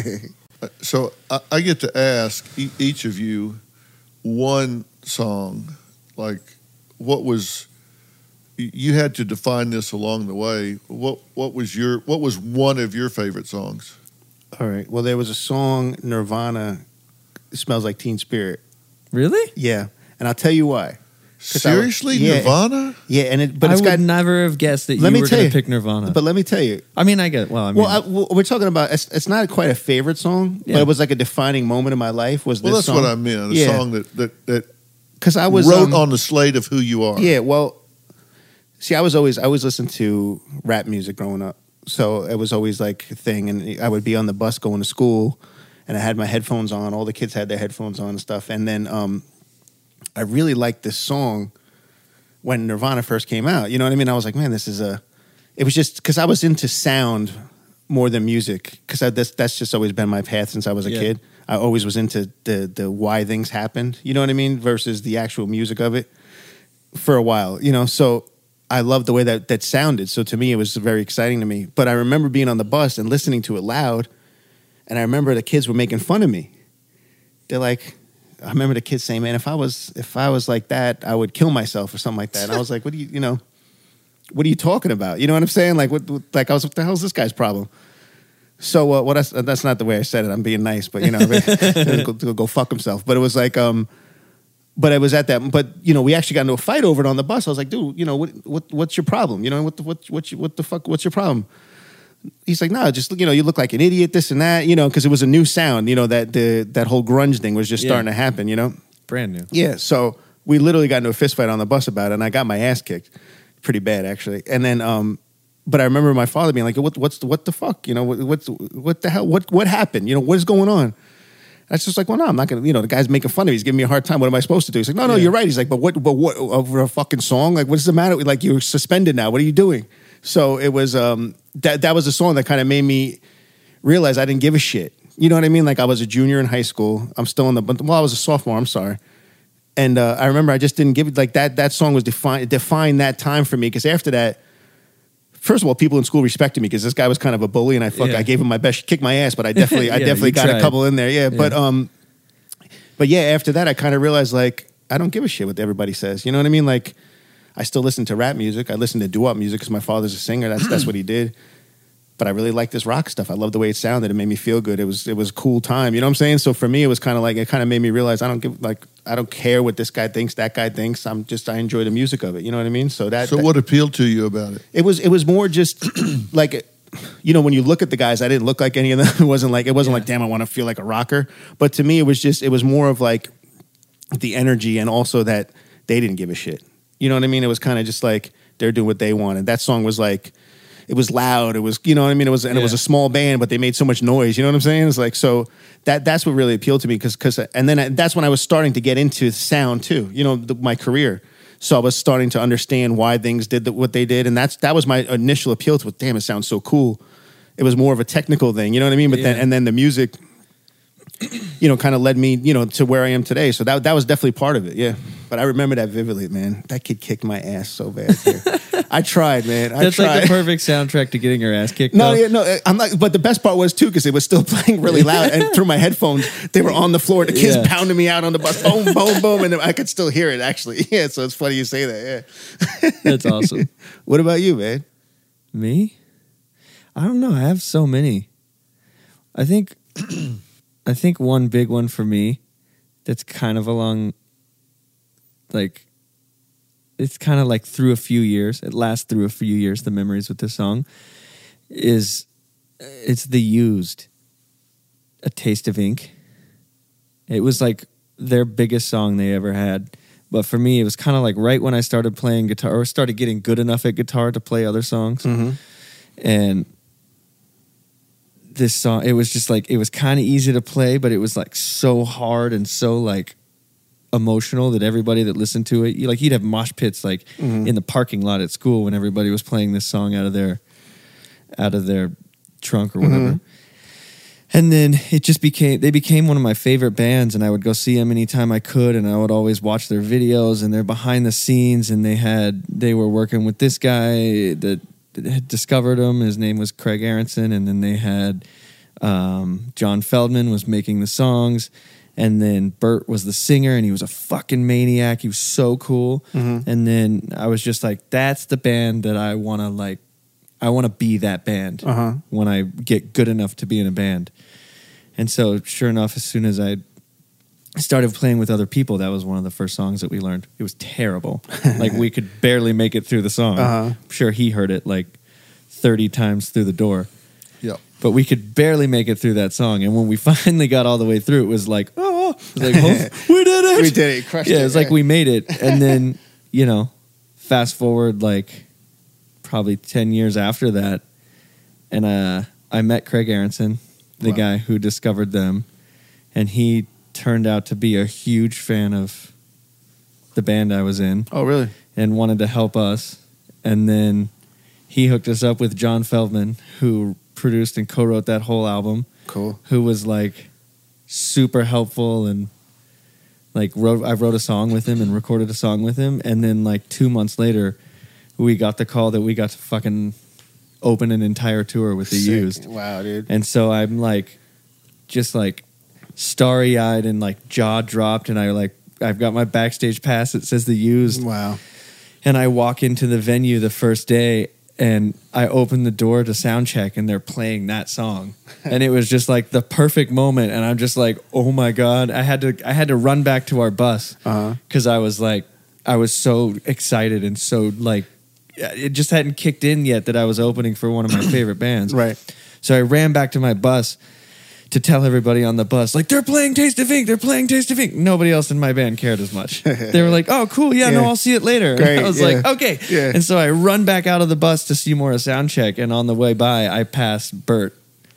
So I, I get to ask e- each of you one song. Like, what was y- you had to define this along the way? What what was your what was one of your favorite songs? all right. Well, there was a song Nirvana. It smells like Teen Spirit. Really? Yeah, and I'll tell you why. 'Cause I- Seriously, yeah. Nirvana? Yeah, and it, but I it's would got. never have guessed that Let you me were tell going you. to pick Nirvana. But let me tell you. I mean, I get. Well, I mean, Well, I, well, we're talking about. It's, it's not quite a favorite song, Yeah. but it was like a defining moment in my life. Was Well, this that's song? what I meant. A Yeah. song that that, that Because I was wrote um, on the slate of who you are. Yeah, well, see, I was always I always listened to rap music growing up, so it was always like a thing. And I would be on the bus going to school, and I had my headphones on. All the kids had their headphones on and stuff. And then um, I really liked this song when Nirvana first came out. You know what I mean? I was like, man, this is a. It was just because I was into sound more than music, because that's that's just always been my path since I was a Yeah. kid. I always was into the the why things happened. You know what I mean? Versus the actual music of it. For a while, you know, so I loved the way that that sounded. So to me, it was very exciting to me. But I remember being on the bus and listening to it loud, and I remember the kids were making fun of me. They're like, I remember the kids saying, "Man, if I was if I was like that, I would kill myself or something like that." And I was like, "What do you, you know, what are you talking about? You know what I'm saying? Like, what, what like I was, what the hell's this guy's problem?" So, uh, what? That's, that's not the way I said it. I'm being nice, but you know, go, go, go fuck himself. But it was like, um. But I was at that. But you know, we actually got into a fight over it on the bus. I was like, "Dude, you know, what, what, what's your problem? You know, what, the, what, what, you, what the fuck? What's your problem?" He's like, "No, just you know, you look like an idiot, this and that, you know, because it was a new sound. You know, that the that whole grunge thing was just Yeah. starting to happen. You know, brand new. yeah. So we literally got into a fist fight on the bus about it, and I got my ass kicked, pretty bad actually. And then, um, but I remember my father being like, "What, what's the, what the fuck? You know, what, what's what the hell? What, what happened? You know, what is going on?" I was just like, well, no, I'm not gonna. You know, the guy's making fun of me. He's giving me a hard time. What am I supposed to do? He's like, no, no, Yeah. you're right. He's like, but what, but what over a fucking song? Like, what's the matter? Like, you're suspended now. What are you doing? So it was um that that was a song that kind of made me realize I didn't give a shit. You know what I mean? Like, I was a junior in high school. I'm still in the well, I was a sophomore. I'm sorry. And uh, I remember I just didn't give it like that. That song was defined defined that time for me, because after that. First of all, people in school respected me because this guy was kind of a bully, and I fuck, Yeah. I gave him my best, kicked my ass, but I definitely, I Yeah, definitely you got a tried. couple in there, yeah. Yeah. But um, but yeah, after that, I kind of realized like I don't give a shit what everybody says. You know what I mean? Like I still listen to rap music, I listen to doo-wop music because my father's a singer. That's that's what he did. But I really like this rock stuff. I love the way it sounded. It made me feel good. It was it was a cool time. You know what I'm saying? So for me, it was kind of like it kind of made me realize I don't give like I don't care what this guy thinks, that guy thinks. I'm just I enjoy the music of it. You know what I mean? So that So that- what appealed to you about it? it was it was more just like you know when you look at the guys, I didn't look like any of them. It wasn't like it wasn't Yeah. like damn I want to feel like a rocker. But to me, it was just it was more of like the energy, and also that they didn't give a shit. You know what I mean? It was kind of just like they're doing what they wanted. That song was like. It was loud. It was, you know what I mean? It was, and it was Yeah. a small band, but they made so much noise. You know what I'm saying? It's like, so that that's what really appealed to me, because, because, and then I, that's when I was starting to get into sound too. You know, the, my career. So I was starting to understand why things did the, what they did, and that's that was my initial appeal to it. Damn, it sounds so cool. It was more of a technical thing. You know what I mean? But then, Yeah. and then the music, you know, kind of led me, you know, to where I am today. So that that was definitely part of it. Yeah. But I remember that vividly, man. That kid kicked my ass so bad. Here. I tried, man. I That's tried. like the perfect soundtrack to getting your ass kicked. No, though. yeah, no, I'm not. But the best part was too because it was still playing really loud, and through my headphones, they were on the floor. The kids Yeah. pounding me out on the bus, boom, boom, boom, and I could still hear it. Actually, yeah. So it's funny you say that. Yeah, That's awesome. What about you, man? Me? I don't know. I have so many. I think I think one big one for me that's kind of along like it's kind of like through a few years. It lasts through a few years, the memories with this song is it's The Used, A Taste of Ink. It was like their biggest song they ever had. But for me, it was kind of like right when I started playing guitar or started getting good enough at guitar to play other songs. Mm-hmm. And this song, it was just like, it was kind of easy to play, but it was like so hard and so like emotional that everybody that listened to it, you, like you'd have mosh pits like Mm-hmm. in the parking lot at school when everybody was playing this song out of their, out of their trunk or whatever. Mm-hmm. And then it just became, they became one of my favorite bands, and I would go see them anytime I could, and I would always watch their videos and their behind the scenes, and they had, they were working with this guy that had discovered them. His name was Craig Aronson, and then they had um, John Feldman was making the songs, and then Bert was the singer, and he was a fucking maniac. He was so cool. Mm-hmm. And then I was just like, that's the band that I want to like, I want to be that band Uh-huh. when I get good enough to be in a band. And so, sure enough, as soon as I started playing with other people, that was one of the first songs that we learned. It was terrible. Like, we could barely make it through the song. Uh-huh. I'm sure he heard it like thirty times through the door. Yeah. But we could barely make it through that song. And when we finally got all the way through, it was like, oh, it was like, oh we did it. We did it. Crushed yeah, it. it was like we made it. And then, you know, fast forward like probably ten years after that, and uh, I met Craig Aronson, the Wow. guy who discovered them, and he turned out to be a huge fan of the band I was in Oh, really? and wanted to help us. And then he hooked us up with John Feldman, who produced and co-wrote that whole album, Cool. who was like super helpful and like wrote I wrote a song with him and recorded a song with him, and then like two months later we got the call that we got to fucking open an entire tour with The Sick. Used. Wow, dude. And so I'm like just like starry-eyed and like jaw dropped, and I like I've got my backstage pass that says The Used, Wow. and I walk into the venue the first day, and I open the door to sound check, and they're playing that song, and it was just like the perfect moment. And I'm just like, oh my god! I had to, I had to run back to our bus because Uh-huh. I was like, I was so excited and so like, it just hadn't kicked in yet that I was opening for one of my favorite bands. Right. So I ran back to my bus to tell everybody on the bus, like, they're playing Taste of Ink, they're playing Taste of Ink. Nobody else in my band cared as much. They were like, oh, cool, yeah, no, Yeah. I'll see it later. Great, And I was yeah. like, okay. Yeah. And so I run back out of the bus to see more of Soundcheck, and on the way by, I passed Bert,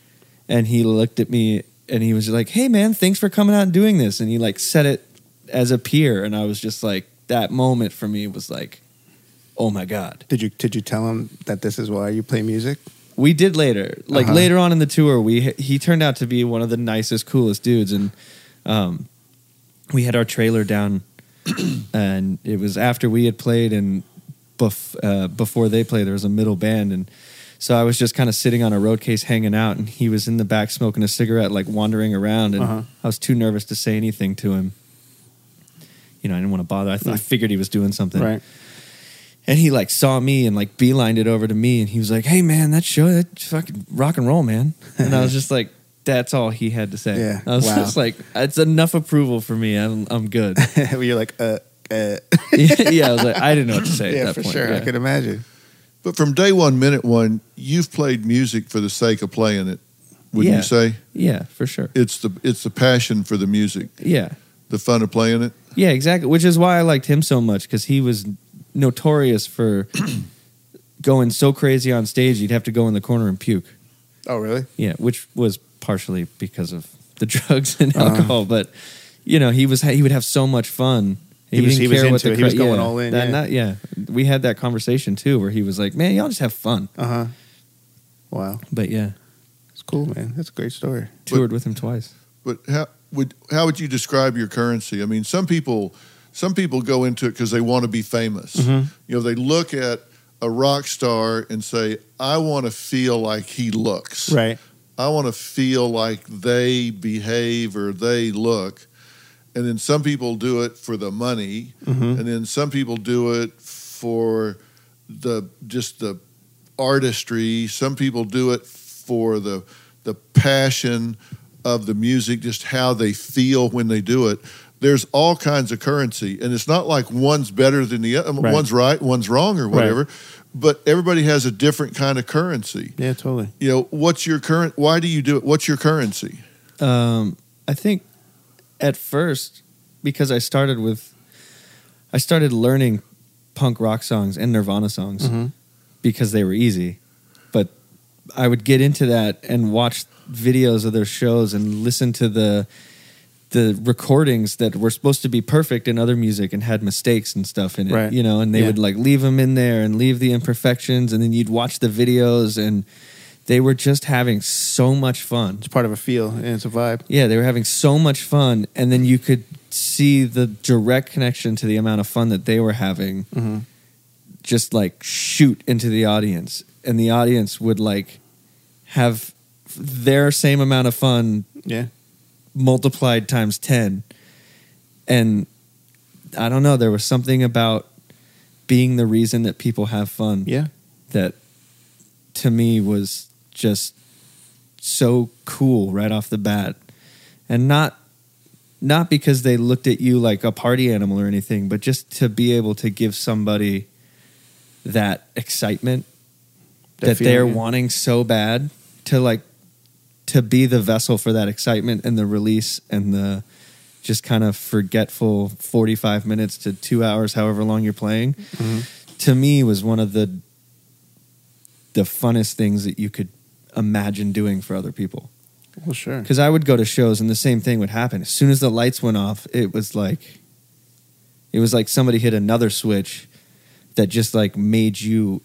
and he looked at me, and he was like, hey, man, thanks for coming out and doing this. And he, like, said it as a peer, and I was just like, that moment for me was like, oh, my God. Did you did you tell him that this is why you play music? We did later, like Uh-huh. later on in the tour. We he turned out to be one of the nicest, coolest dudes, and um, we had our trailer down, and it was after we had played, and bef- uh, before they played, there was a middle band, and so I was just kind of sitting on a road case, hanging out, and he was in the back smoking a cigarette, like wandering around, and Uh-huh. I was too nervous to say anything to him. You know, I didn't want to bother. I, th- I figured he was doing something, Right. and he like saw me and like beelined it over to me, and he was like, "Hey man, that show, that's fucking rock and roll, man." And I was just like, "That's all he had to say." Yeah. I was Wow. just like, "It's enough approval for me. I'm I'm good." You're like, uh, uh. Yeah, I was like, I didn't know what to say yeah, at that for point. sure. Yeah. I could imagine. But from day one, minute one, you've played music for the sake of playing it. Wouldn't Yeah. you say? Yeah, for sure. It's the it's the passion for the music, Yeah, the fun of playing it. yeah, exactly. Which is why I liked him so much, because he was notorious for going so crazy on stage, you'd have to go in the corner and puke. Oh, really? Yeah, which was partially because of the drugs and Uh-huh. alcohol, but you know, he was he would have so much fun. He was- he was into it. He was crowd- going all in, That, yeah. not- yeah, we had that conversation too, where he was like, "Man, y'all just have fun." Uh huh. Wow. But yeah, It's cool, man. That's a great story. toured with him twice. But how would how would you describe your currency? I mean, some people some people go into it because they want to be famous. Mm-hmm. You know, they look at a rock star and say, I want to feel like he looks. Right. I want to feel like they behave or they look. And then some people do it for the money. Mm-hmm. And then some people do it for the just the artistry. Some people do it for the the passion of the music, just how they feel when they do it. There's all kinds of currency, and it's not like one's better than the other. Right. One's right, one's wrong, or whatever. Right. But everybody has a different kind of currency. Yeah, totally. You know, what's your current? Why do you do it? What's your currency? Um, I think at first, because I started with, I started learning punk rock songs and Nirvana songs Mm-hmm. because they were easy. But I would get into that and watch videos of their shows and listen to the the recordings that were supposed to be perfect in other music and had mistakes and stuff in it, Right. you know, and they Yeah. would like leave them in there and leave the imperfections, and then you'd watch the videos, and they were just having so much fun. It's part of a feel and it's a vibe. Yeah, they were having so much fun, and then you could see the direct connection to the amount of fun that they were having Mm-hmm. just like shoot into the audience, and the audience would like have their same amount of fun Yeah. multiplied times ten. And I don't know, there was something about being the reason that people have fun Yeah. that to me was just so cool right off the bat. And not not because they looked at you like a party animal or anything, but just to be able to give somebody that excitement That that, feeling, they're yeah. wanting so bad, to like to be the vessel for that excitement and the release and the just kind of forgetful forty-five minutes to two hours, however long you're playing, Mm-hmm. to me was one of the the funnest things that you could imagine doing for other people. Well, sure. Because I would go to shows and the same thing would happen. As soon as the lights went off, it was like it was like somebody hit another switch that just like made you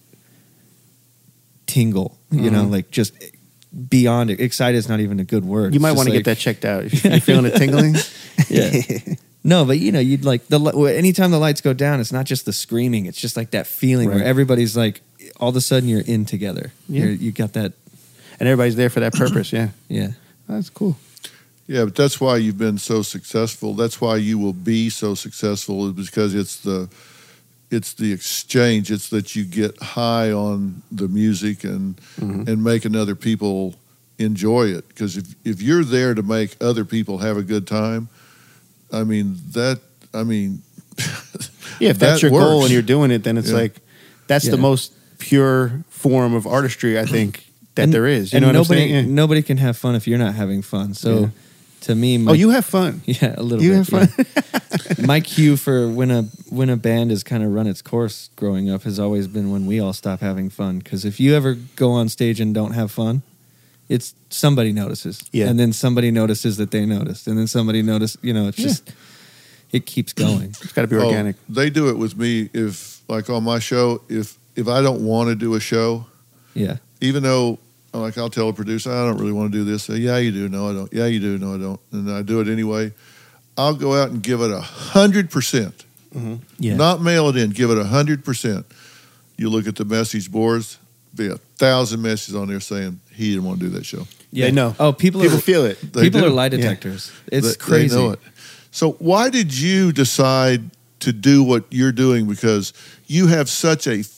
tingle, you know, Mhm. like just beyond it. Excited is not even a good word. You It's might just want to like- get that checked out. If you're feeling it tingling. Yeah. No, but you know, you'd like the li- anytime the lights go down, it's not just the screaming. It's just like that feeling Right. where everybody's like, all of a sudden you're in together. Yeah. You're, you got that. And everybody's there for that purpose. Yeah. Yeah. That's cool. Yeah, but that's why you've been so successful. That's why you will be so successful, is because it's the it's the exchange. It's that you get high on the music and Mhm. and making other people enjoy it. Because if if you're there to make other people have a good time, I mean that. I mean, Yeah, if that's that your goal works. and you're doing it, then it's Yeah. like that's the Yeah. most pure form of artistry I think that And- there is. You and know what nobody, I'm saying? Yeah. Nobody can have fun if you're not having fun. So Yeah. to me, my, Oh, you have fun. yeah, a little You bit. have fun. yeah. My cue for when a when a band has kind of run its course growing up has always been when we all stop having fun. Because if you ever go on stage and don't have fun, it's somebody notices, Yeah. and then somebody notices that they noticed, and then somebody noticed. You know, it's Yeah. just it keeps going. It's got to be oh, organic. they do it with me. If like on my show, if if I don't want to do a show, Yeah, even though like I'll tell a producer, I don't really want to do this. Say, yeah, you do. No, I don't. Yeah, you do. No, I don't. And I do it anyway. I'll go out and give it a hundred percent. yeah. Not mail it in. Give it a hundred percent. You look at the message boards. Be a thousand messages on there saying he didn't want to do that show. yeah. They know. Oh, people People are, feel it. They people do. are lie Yeah. detectors. It's They- crazy. They know it. So why did you decide to do what you're doing? Because you have such a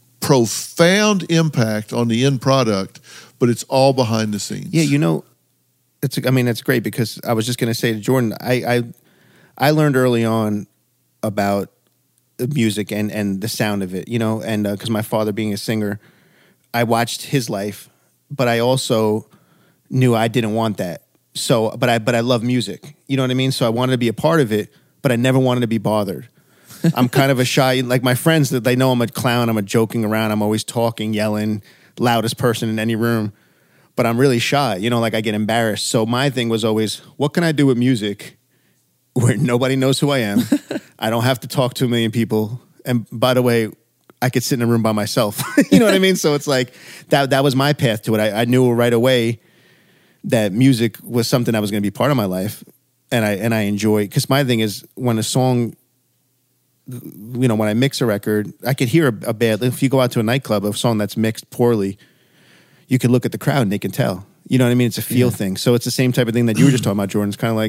profound impact on the end product, but it's all behind the scenes. Yeah, you know, it's. I mean, that's great because I was just going to say to Jordan, I, I, I learned early on about the music and and the sound of it. You know, and because my father being a singer, I watched his life, but I also knew I didn't want that. So, but I but I love music. You know what I mean? So I wanted to be a part of it, but I never wanted to be bothered. I'm kind of a shy, like my friends that they know I'm a clown, I'm a joking around, I'm always talking, yelling, loudest person in any room. But I'm really shy, you know, like I get embarrassed. So my thing was always, what can I do with music where nobody knows who I am? I don't have to talk to a million people. And by the way, I could sit in a room by myself. You know what I mean? So it's like that that was my path to it. I, I knew right away that music was something that was going to be part of my life. And I and I enjoy, because my thing is when a song you know, when I mix a record, I could hear a, a bad. If you go out to a nightclub, a song that's mixed poorly, you can look at the crowd and they can tell. You know what I mean? It's a feel Yeah. thing. So it's the same type of thing that you were just talking about, Jordan. It's kind of like,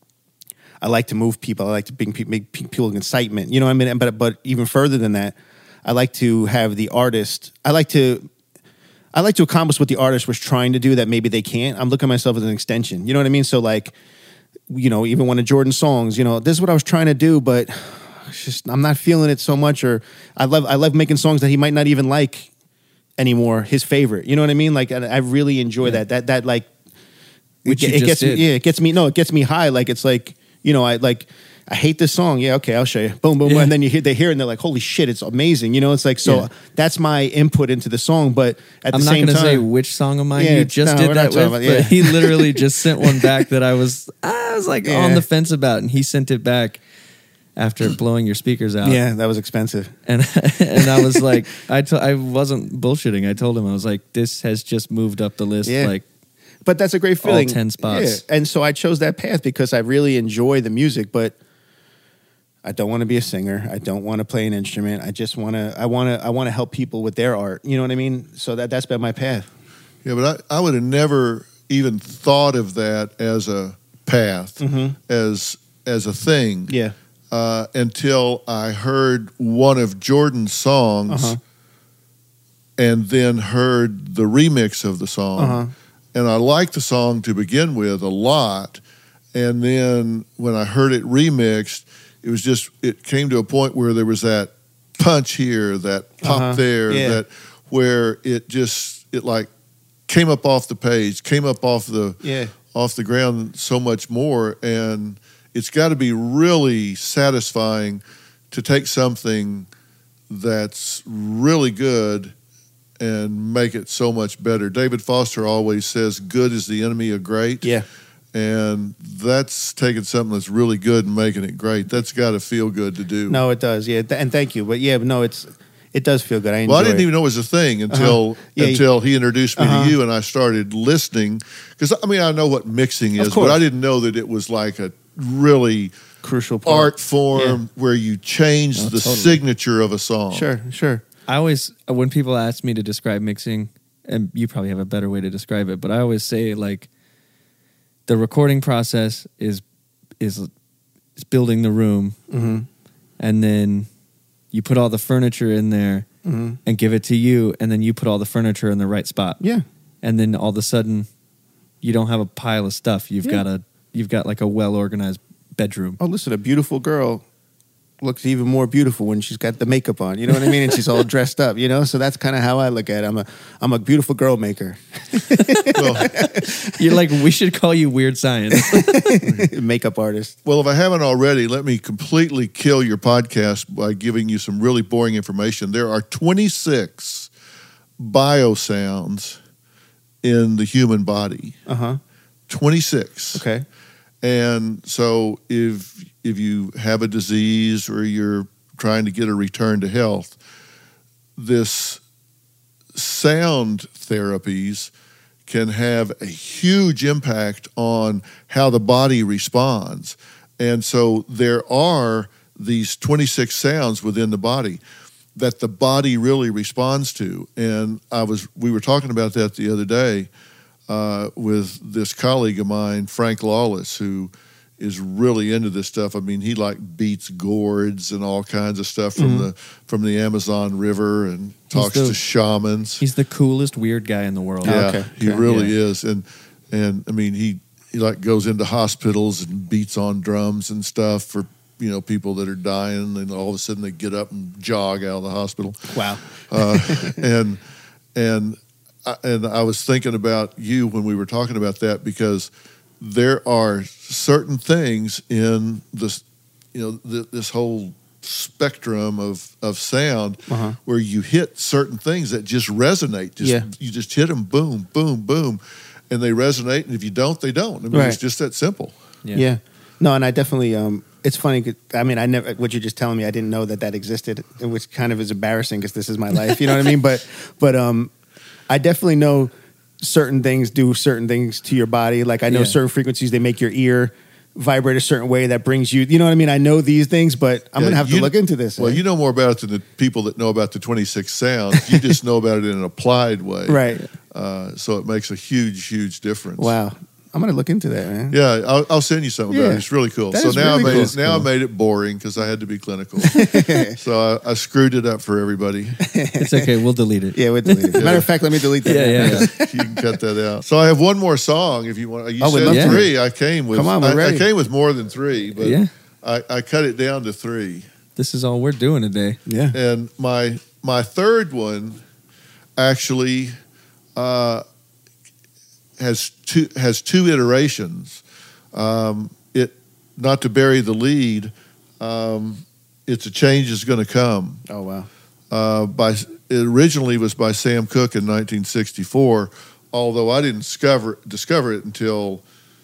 I like to move people. I like to bring people, make people excitement. You know what I mean? But but even further than that, I like to have the artist. I like to. I like to accomplish what the artist was trying to do that maybe they can't. I'm looking at myself as an extension. You know what I mean? So like, you know, even one of Jordan's songs, you know, this is what I was trying to do, but it's just I'm not feeling it so much. Or I love I love making songs that he might not even like anymore. His favorite. You know what I mean? Like I, I really enjoy Yeah. that. That that like Which it, you it just gets did. me. Yeah, it gets me. No, it gets me high. Like it's like you know, I like. I hate this song. Yeah, okay, I'll show you. Boom, boom, Yeah. boom. And then you hear they hear it and they're like, holy shit, it's amazing. You know, it's like so Yeah. that's my input into the song. But at I'm the not same going to time, say which song of mine Yeah, you just no, we're did not that with, talking about- yeah. but he literally just sent one back that I was I was like Yeah. on the fence about, and he sent it back after blowing your speakers out. yeah, that was expensive. And and I was like, I to, I wasn't bullshitting. I told him I was like, this has just moved up the list. Yeah. Like, But that's a great All feeling. ten spots. Yeah. And so I chose that path because I really enjoy the music, but I don't want to be a singer. I don't want to play an instrument. I just want to I want to I want to help people with their art. You know what I mean? So that that's been my path. Yeah, but I, I would have never even thought of that as a path, as as a thing, Yeah. uh, until I heard one of Jordan's songs, Uh-huh. and then heard the remix of the song, Uh-huh. and I liked the song to begin with a lot, and then when I heard it remixed, it was just it came to a point where there was that punch here, that pop Uh-huh. there, Yeah. that where it just it like came up off the page, came up off the Yeah. off the ground so much more, and it's got to be really satisfying to take something that's really good and make it so much better. David Foster always says, "Good is the enemy of great." Yeah. And that's taking something that's really good and making it great. That's got to feel good to do. No, it does. Yeah. Th- and thank you. But yeah, but no, it's it does feel good. I enjoy Well, I didn't it. even know it was a thing until Uh-huh. Yeah, until he introduced me uh-huh. to you, and I started listening. Because I mean, I know what mixing Of is, course. but I didn't know that it was like a really Crucial part. art form where you change Oh, the totally. signature of a song. Sure, sure. I always, when people ask me to describe mixing, and you probably have a better way to describe it, but I always say like the recording process is is is building the room, Mm-hmm. and then you put all the furniture in there Mm-hmm. and give it to you, and then you put all the furniture in the right spot, Yeah. and then all of a sudden you don't have a pile of stuff. You've Yeah. got a you've got like a well organized bedroom. Oh, listen, a beautiful girl looks even more beautiful when she's got the makeup on. You know what I mean? And she's all dressed up, you know? So that's kind of how I look at it. I'm a I'm a beautiful girl maker. Well, You're like, we should call you Weird Science. Makeup artist. well, if I haven't already, let me completely kill your podcast by giving you some really boring information. There are twenty-six biosounds in the human body. Uh-huh. twenty-six. Okay. And so if if you have a disease or you're trying to get a return to health, this sound therapies can have a huge impact on how the body responds. And so there are these twenty-six sounds within the body that the body really responds to. And I was we were talking about that the other day uh, with this colleague of mine, Frank Lawless, who is really into this stuff. I mean, he like beats gourds and all kinds of stuff from Mm-hmm. the from the Amazon River and talks the- to shamans. He's the coolest weird guy in the world. Yeah, okay, he okay, really yeah. is. And and I mean, he he like goes into hospitals and beats on drums and stuff for you know people that are dying, and all of a sudden they get up and jog out of the hospital. Wow. Uh, and and I- and I was thinking about you when we were talking about that, because there are certain things in this, you know, th- this whole spectrum of of sound Uh-huh. where you hit certain things that just resonate. Just, Yeah. You just hit them, boom, boom, boom, and they resonate. And if you don't, they don't. I mean, Right. it's just that simple. Yeah. No, and I definitely. Um, it's funny. 'Cause, I mean, I never. What you're just telling me, I didn't know that that existed, which kind of is embarrassing because this is my life. You know what I mean? But, but um, I definitely know certain things do certain things to your body. Like I know Yeah. certain frequencies they make your ear vibrate a certain way that brings you. You know what I mean? I know these things, but I'm Yeah, gonna have to you- look into this. Well, eh? you know more about it than the people that know about the twenty-six sounds. You just know about it in an applied way. Right. Uh, so it makes a huge, huge difference. Wow. I'm gonna look into that, man. Yeah, I'll, I'll send you something about Yeah. it. It's really cool. That so is now really I made cool. it. Now I made it boring because I had to be clinical. so I, I screwed it up for everybody. It's okay. We'll delete it. Yeah, we'll delete it. Matter of fact, let me delete that. Yeah, now. yeah, yeah. You can cut that out. So I have one more song if you want. You Oh, we'd said love to. three. I came with. Come on, we're I, I ready. came with more than three, but Yeah. I, I cut it down to three. This is all we're doing today. Yeah. And my my third one actually uh, has two has two iterations. Um, it not to bury the lead. Um, it's a change is going to come. Oh wow. Uh, by it originally was by Sam Cooke in nineteen sixty-four. Although I didn't discover discover it until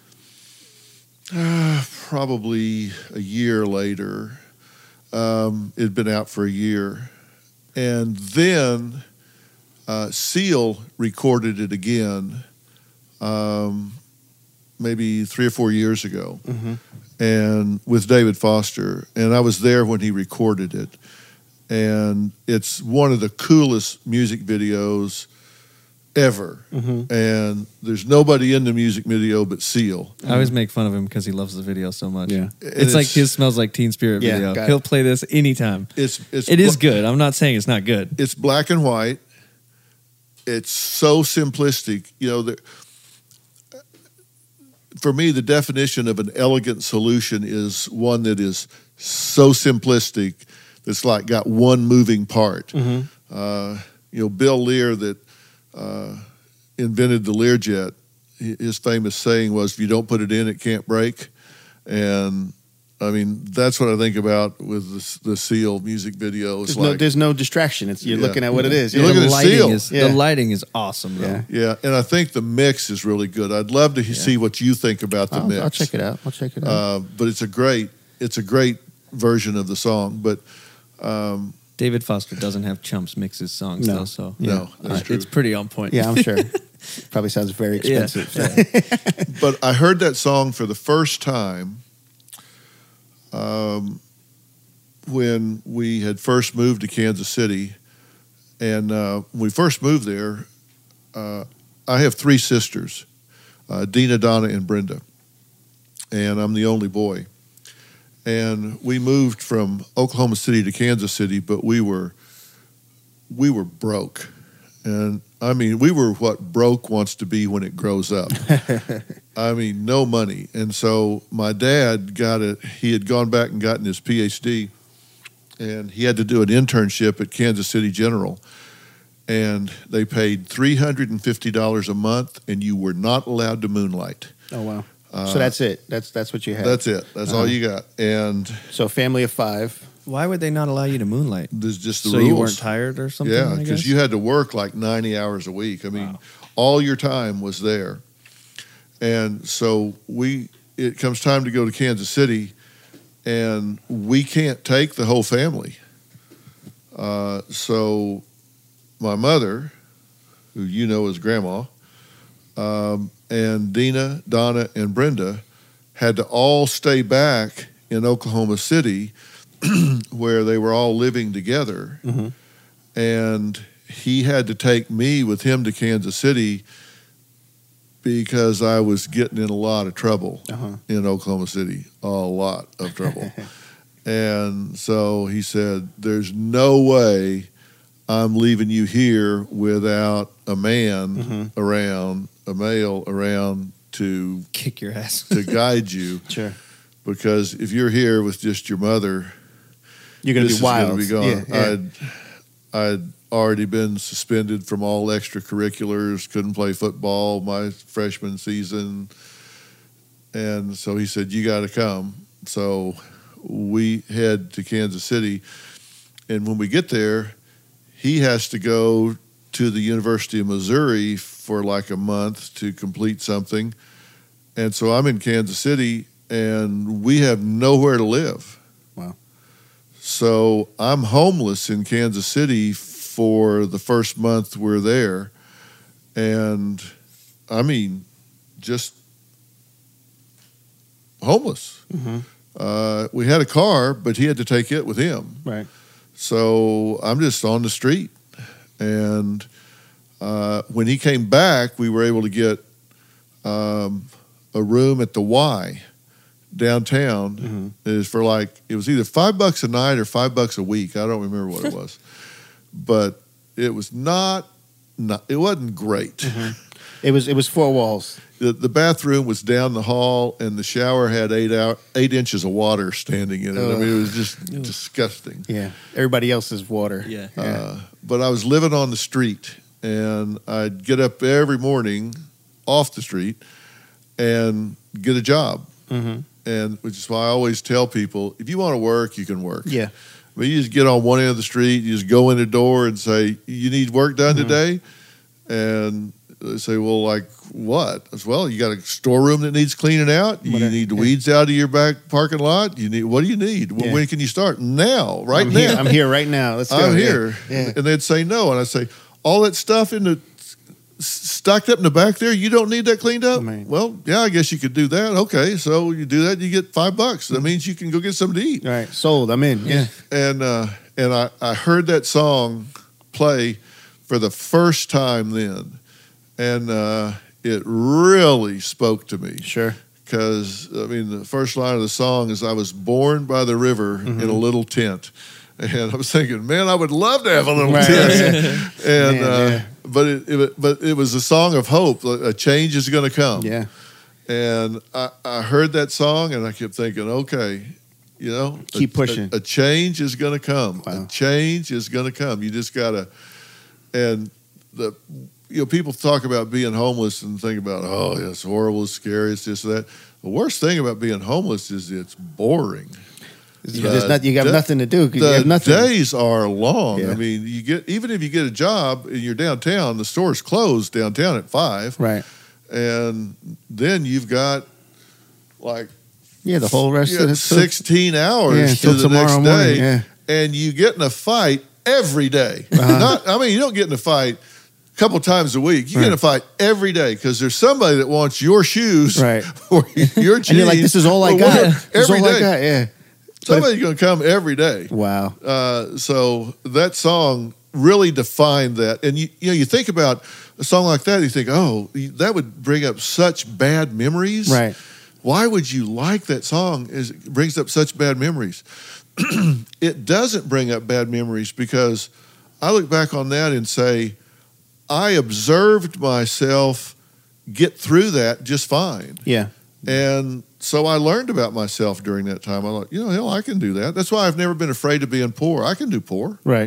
uh, probably a year later. Um, it had been out for a year, and then uh, Seal recorded it again, um, maybe three or four years ago, Mhm. and with David Foster, and I was there when he recorded it, and it's one of the coolest music videos ever. Mhm. And there's nobody in the music video but Seal. I always make fun of him because he loves the video so much. Yeah. It's, like his Smells Like Teen Spirit Yeah, video. got He'll it. play this anytime. It's it's It is bla- good. I'm not saying it's not good. It's black and white. It's so simplistic. You know, the, for me, the definition of an elegant solution is one that is so simplistic that's like got one moving part. Mhm. Uh, you know, Bill Lear that uh, invented the Learjet, hi- his famous saying was, if you don't put it in, it can't break. And I mean, that's what I think about with the, the Seal music video. It's There's no like, there's no distraction. It's you're Yeah. looking at what it is. You're Yeah. looking the at lighting Seal. is Yeah. the lighting is awesome. Though. Yeah. yeah, and I think the mix is really good. I'd love to see what you think about the I'll, mix. I'll check it out. I'll check it out. Uh, but it's a great, it's a great version of the song. But um, David Foster doesn't have chumps mix his songs No. though, so no, that's uh, true. it's pretty on point. yeah, I'm sure. Probably sounds very Yeah. expensive. But I heard that song for the first time um, when we had first moved to Kansas City. And uh, when we first moved there, uh, I have three sisters, uh, Dina, Donna, and Brenda. And I'm the only boy. And we moved from Oklahoma City to Kansas City, but we were we were broke. And I mean, we were what broke wants to be when it grows up. I mean, no money. And so my dad got it. He had gone back and gotten his P H D, and he had to do an internship at Kansas City General. And they paid three hundred fifty dollars a month, and you were not allowed to moonlight. Oh wow. Uh, so that's it. That's that's what you had. That's it. That's all Uh-huh. you got. And So family of five. Why would they not allow you to moonlight? there's just the so rules. you weren't tired or something? Yeah, I because guess? you had to work like ninety hours a week. I mean, Wow. all your time was there. And so we, it comes time to go to Kansas City, and we can't take the whole family. Uh, so my mother, who you know as Grandma, um, and Dina, Donna, and Brenda had to all stay back in Oklahoma City where they were all living together. Mhm. And he had to take me with him to Kansas City because I was getting in a lot of trouble Uh-huh. in Oklahoma City, a lot of trouble. And so he said, there's no way I'm leaving you here without a man Mhm. around, a male around to Kick your ass. to guide you. Sure. Because if you're here with just your mother, You're gonna this be wild. is going to be gone. Yeah, yeah. I'd, I'd already been suspended from all extracurriculars, couldn't play football my freshman season. And so he said, you got to come. So we head to Kansas City. And when we get there, he has to go to the University of Missouri for like a month to complete something. And so I'm in Kansas City, and we have nowhere to live. Wow. So I'm homeless in Kansas City for the first month we're there. And I mean, just homeless. Mm-hmm. Uh, we had a car, but he had to take it with him. Right. So I'm just on the street. And uh, when he came back, we were able to get um, a room at the Y downtown. Mm-hmm. It was for like, it was either five bucks a night or five bucks a week. I don't remember what it was. But it was not, not it wasn't great. Mm-hmm. It was it was four walls. The, the bathroom was down the hall, and the shower had eight out, eight inches of water standing in it. I mean, it was just disgusting. Yeah. Everybody else's water. Yeah. Uh, but I was living on the street, and I'd get up every morning off the street and get a job. Mm-hmm. And which is why I always tell people, if you want to work, you can work. Yeah. But you just get on one end of the street, you just go in the door and say, you need work done Mm-hmm. today? And they say, well, like what? I said, well, you got a storeroom that needs cleaning out. You Whatever, need the yeah. weeds out of your back parking lot. You need, what do you need? Well, Yeah. when can you start? Now, right I'm now. Here, I'm here right now. Let's go. I'm Yeah. here. Yeah. And they'd say no. And I'd say, all that stuff in the s- stocked up in the back there, you don't need that cleaned up? Right. Well, yeah, I guess you could do that. Okay, so you do that, you get five bucks. That means you can go get something to eat. All right. Sold. I'm in. Yeah. And uh, and I, I heard that song play for the first time then. And uh, it really spoke to me. Sure. Because, I mean, the first line of the song is, I was born by the river Mm-hmm. in a little tent. And I was thinking, man, I would love to have a little Right, tent. right. and Man, uh, yeah. But it, it but it was a song of hope. A change is going to come. Yeah. And I, I heard that song, and I kept thinking, okay, you know, Keep a- pushing. A, a change is going to come. Wow. A change is going to come. You just got to, and the, you know, people talk about being homeless and think about, oh, yeah, it's horrible, it's scary, it's this, that. The worst thing about being homeless is it's boring. There's not, you got the- nothing to do. You The have nothing. days are long. Yeah. I mean, you get even if you get a job and you're downtown, the store's closed downtown at five, Right. and then you've got like Yeah. The whole rest you of got the sixteen hours Yeah, to till the next tomorrow day, morning, yeah. and you get in a fight every day. Uh-huh. Not, I mean, you don't get in a fight a couple times a week. You get in a Right. fight every day because there's somebody that wants your shoes Right. or your jeans. And you're like, this is all I or got. whatever. This is Every all I day. got. Yeah. Somebody's going to come every day. Wow. Uh, so that song really defined that. And you, you know, you think about a song like that, you think, oh, that would bring up such bad memories. Right. Why would you like that song? Is it brings up such bad memories? It doesn't bring up bad memories because I look back on that and say, I observed myself get through that just fine. Yeah. And so I learned about myself during that time. I thought, you know, hell, I can do that. That's why I've never been afraid of being poor. I can do poor. Right.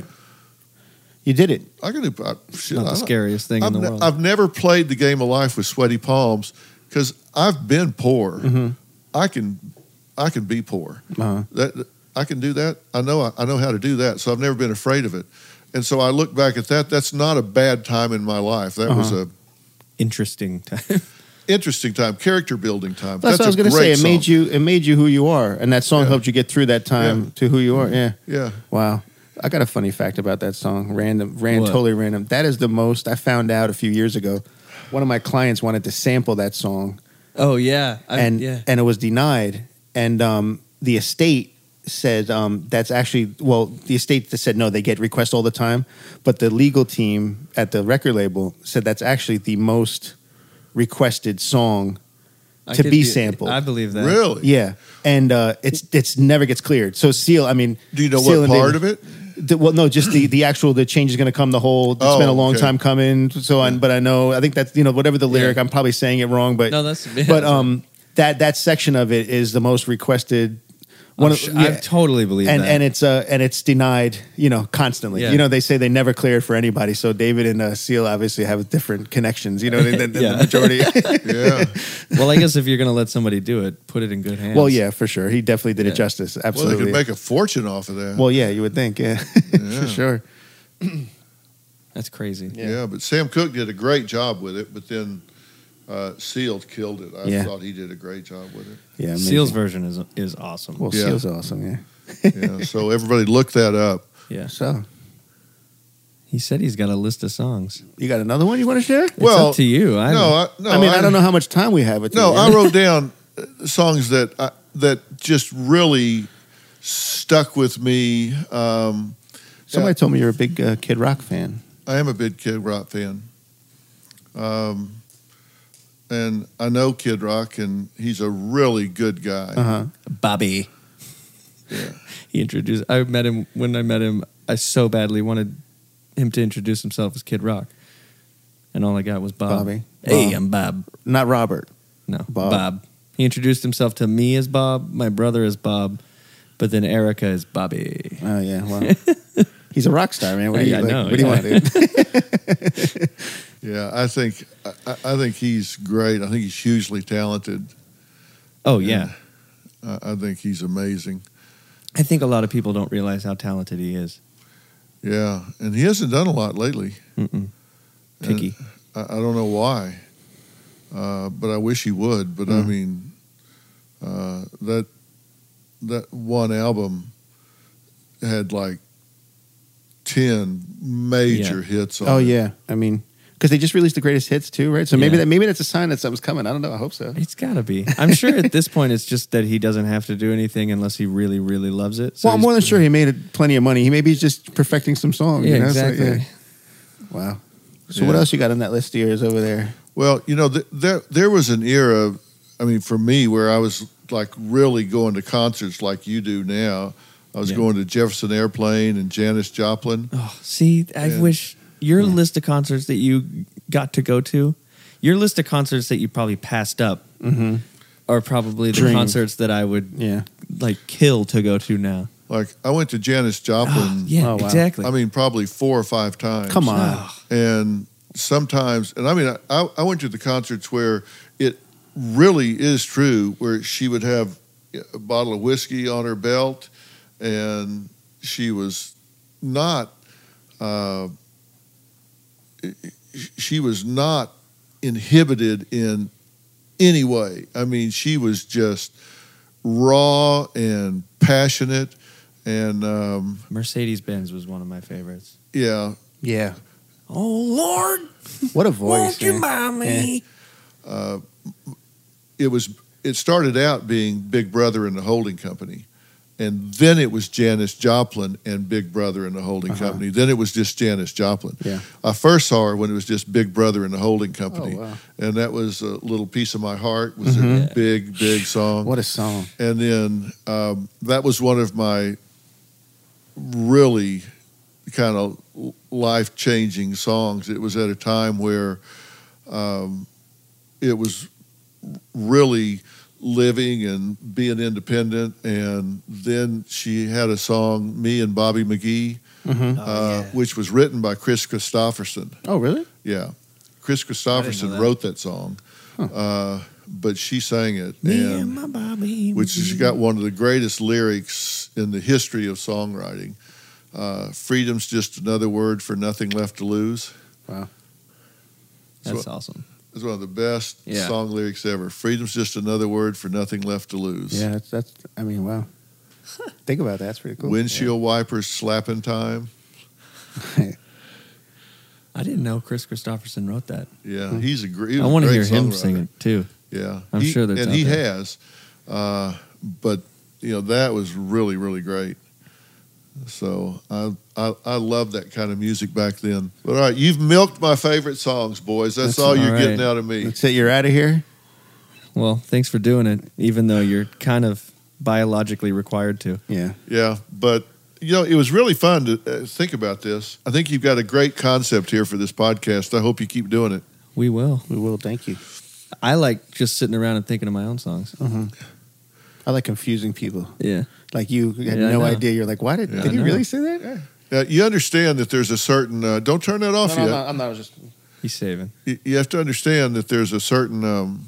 You did it. I can do. I, shit, Not I the don't- scariest thing I've, in the ne- world. I've never played the game of life with sweaty palms because I've been poor. Mm-hmm. I can, I can be poor. Uh-huh. That I can do that. I know. I know how to do that. So I've never been afraid of it. And so I look back at that. That's not a bad time in my life. That was Uh-huh. a Interesting time. interesting time, character building time. That's, what I was a going to say. great It made song. you. It made you who you are, and that song Yeah. helped you get through that time Yeah. to who you are. Yeah. Yeah. Wow. I got a funny fact about that song. Random, ran What? totally random. That is the most I found out a few years ago. One of my clients wanted to sample that song, Oh yeah, I, and yeah. and it was denied. And um, the estate said um, that's actually well, the estate said no, they get requests all the time. But the legal team at the record label said that's actually the most requested song. I to could be do- sampled. I believe that. Really? Yeah, and uh, it's it's never gets cleared. So Seal, I mean, Do you know Seal what and part David- of it? The, well, no, just the, the actual the change is going to come. The whole it's Oh, been a long okay. time coming. So, on, but I know I think that's you know whatever the lyric. Yeah. I'm probably saying it wrong, but No, that's- but um that that section of it is the most requested. One I'm of, su- yeah. I totally believe and that. and it's uh and it's denied. You know, constantly. Yeah. You know, they say they never clear it for anybody. So David and uh, Seal obviously have different connections. You know, than, than Yeah. the majority. Yeah. well, I guess if you're going to let somebody do it, put it in good hands. Well, yeah, for sure. He definitely did Yeah. it justice. Well, they Absolutely. could make a fortune off of that. Well, yeah, you would think. Yeah, Yeah. for sure. That's crazy. yeah. but Sam Cooke did a great job with it, but then uh, Sealed killed it. I Yeah. thought he did a great job with it. Yeah, amazing. Seal's version is is awesome. Well, Yeah. Seal's awesome. Yeah. Yeah, so everybody look that up. yeah. So He said he's got a list of songs. you got another one you want to share? It's Well, up to you. I no, don't- I, no, I mean, I, don't know how much time we have. It's No, I wrote down songs that I, that just really stuck with me. Um, Somebody yeah, told me you're a big uh, Kid Rock fan. I am a big Kid Rock fan. Um, and I know Kid Rock, and he's a really good guy. Uh-huh. Bobby. Yeah. He introduced. I met him when I met him. I so badly wanted him to introduce himself as Kid Rock, and all I got was Bob. Bobby. Hey, Bob. I'm Bob. Not Robert. No, Bob. Bob. He introduced himself to me as Bob, my brother as Bob, but then Erica is Bobby. Oh, yeah. Well, he's a rock star, man. What do you, I like, know, what do you yeah. want, dude? Yeah, I think I, I think he's great. I think he's hugely talented. Oh yeah, I, I think he's amazing. I think a lot of people don't realize how talented he is. Yeah, and he hasn't done a lot lately. Mm-mm. Picky. I, I don't know why, uh, but I wish he would. But I Mm. mean, uh, that that one album had like ten major Yeah. hits on Oh, it. yeah. I mean, because they just released the greatest hits, too, right? So maybe Yeah. that maybe that's a sign that something's coming. I don't know. I hope so. It's gotta be. I'm sure at this point it's just that he doesn't have to do anything unless he really, really loves it. So Well, I'm he's- more than sure he made it plenty of money. He maybe he's just perfecting some songs. Yeah, you know? So, exactly. yeah. Wow. So what Yeah. else you got on that list of yours over there? Well, you know, th- there there was an era, I mean, for me, where I was like really going to concerts like you do now. I was Yeah. going to Jefferson Airplane and Janis Joplin. Oh, see, I Yeah. wish your list of concerts that you got to go to, your list of concerts that you probably passed up, Mm-hmm. are probably the Dreamed. concerts that I would Yeah. like kill to go to now. Like I went to Janis Joplin. Yeah, Oh, wow. exactly. I mean, probably four or five times. Come on. Oh, And sometimes, and I mean, I, I went to the concerts where it really is true, where she would have a bottle of whiskey on her belt, and she was not, uh, she was not inhibited in any way. I mean, she was just raw and passionate, and um, Mercedes Benz was one of my favorites. yeah, Yeah. Oh Lord, What a voice. won't you man. mind me? uh, it was. It started out being Big Brother and the Holding Company, and then it was Janis Joplin and Big Brother and the Holding Uh-huh. Company. Then it was just Janis Joplin. Yeah. I first saw her when it was just Big Brother and the Holding Company, Oh, wow. and that was a Little Piece of My Heart was Mhm. a big, big song. What a song. And then um, that was one of my really kind of life-changing songs. It was at a time where um, it was really living and being independent. And then she had a song, Me and Bobby McGee, Mm-hmm. uh, which was written by Chris Christopherson. Oh, really? Yeah. Chris Christopherson that. wrote that song, uh, but she sang it. Me and and my Bobby. which has got one of the greatest lyrics in the history of songwriting. Uh, Freedom's just another word for nothing left to lose. Wow. That's what- awesome. It's one of the best Yeah. song lyrics ever. Freedom's just another word for nothing left to lose. Yeah, that's, that's I mean, wow. Think about that. That's pretty cool. Windshield wipers slapping time. I didn't know Chris Christopherson wrote that. Yeah, he's a great. I want to great hear him songwriter. sing it too. Yeah, I'm He- sure that's and out he there. has. Uh, but you know that was really really great. So I, I I love that kind of music back then. But all right, you've milked my favorite songs, boys. That's, That's all you're all right. getting out of me. That's it. You're out of here? Well, thanks for doing it, even though you're kind of biologically required to. Yeah. Yeah, but you know it was really fun to uh, think about this. I think you've got a great concept here for this podcast. I hope you keep doing it. We will. We will. Thank you. I like just sitting around and thinking of my own songs. Mm-hmm. I like confusing people. Yeah. Like you had Yeah, I no know. idea. You're like, why did, Yeah, did I he know. really say that? Uh, you understand that there's a certain. Uh, don't turn that off No, yet. no, no, I'm not. I was just. He's saving. You- You have to understand that there's a certain. Um,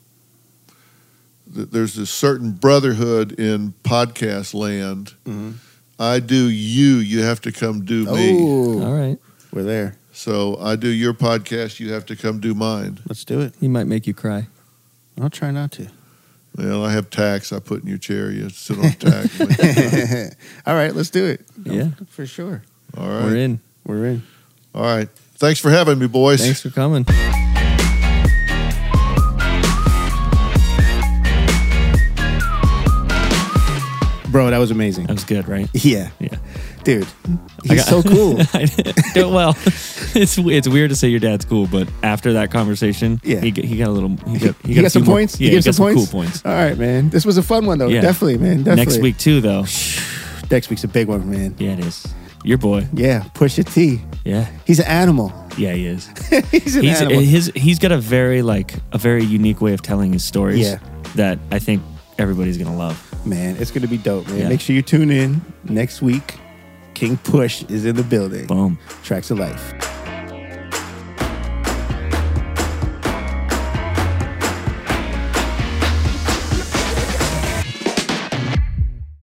that there's this certain brotherhood in podcast land. Mhm. I do you. You have to come do me. Oh, All right. we're there. So I do your podcast. You have to come do mine. Let's do it. He might make you cry. I'll try not to. Well, I have tacks. I put in your chair. You sit on tack. All right, let's do it. Yeah. For sure. All right. We're in. We're in. All right. Thanks for having me, boys. Thanks for coming. Bro, that was amazing. That was good, right? Yeah. Yeah. Dude, I he's got- so cool. Well, it's it's weird to say your dad's cool, but after that conversation, Yeah. he, got- he got a little. He got, He got a some few more- points? Yeah, He he gave got some some points? cool points. All right, man. This was a fun one, though. Yeah. Definitely, man. Definitely. Next week too, though. Next week's a big one, man. Yeah, it is. Your boy. Yeah, Pusha T. Yeah. He's an animal. Yeah, he is. he's an He's animal. his. He's got a very like a very unique way of telling his stories. Yeah. That I think everybody's gonna love. Man, it's going to be dope, man. Yeah. Make sure you tune in next week. King Push is in the building. Boom. Tracks of Life.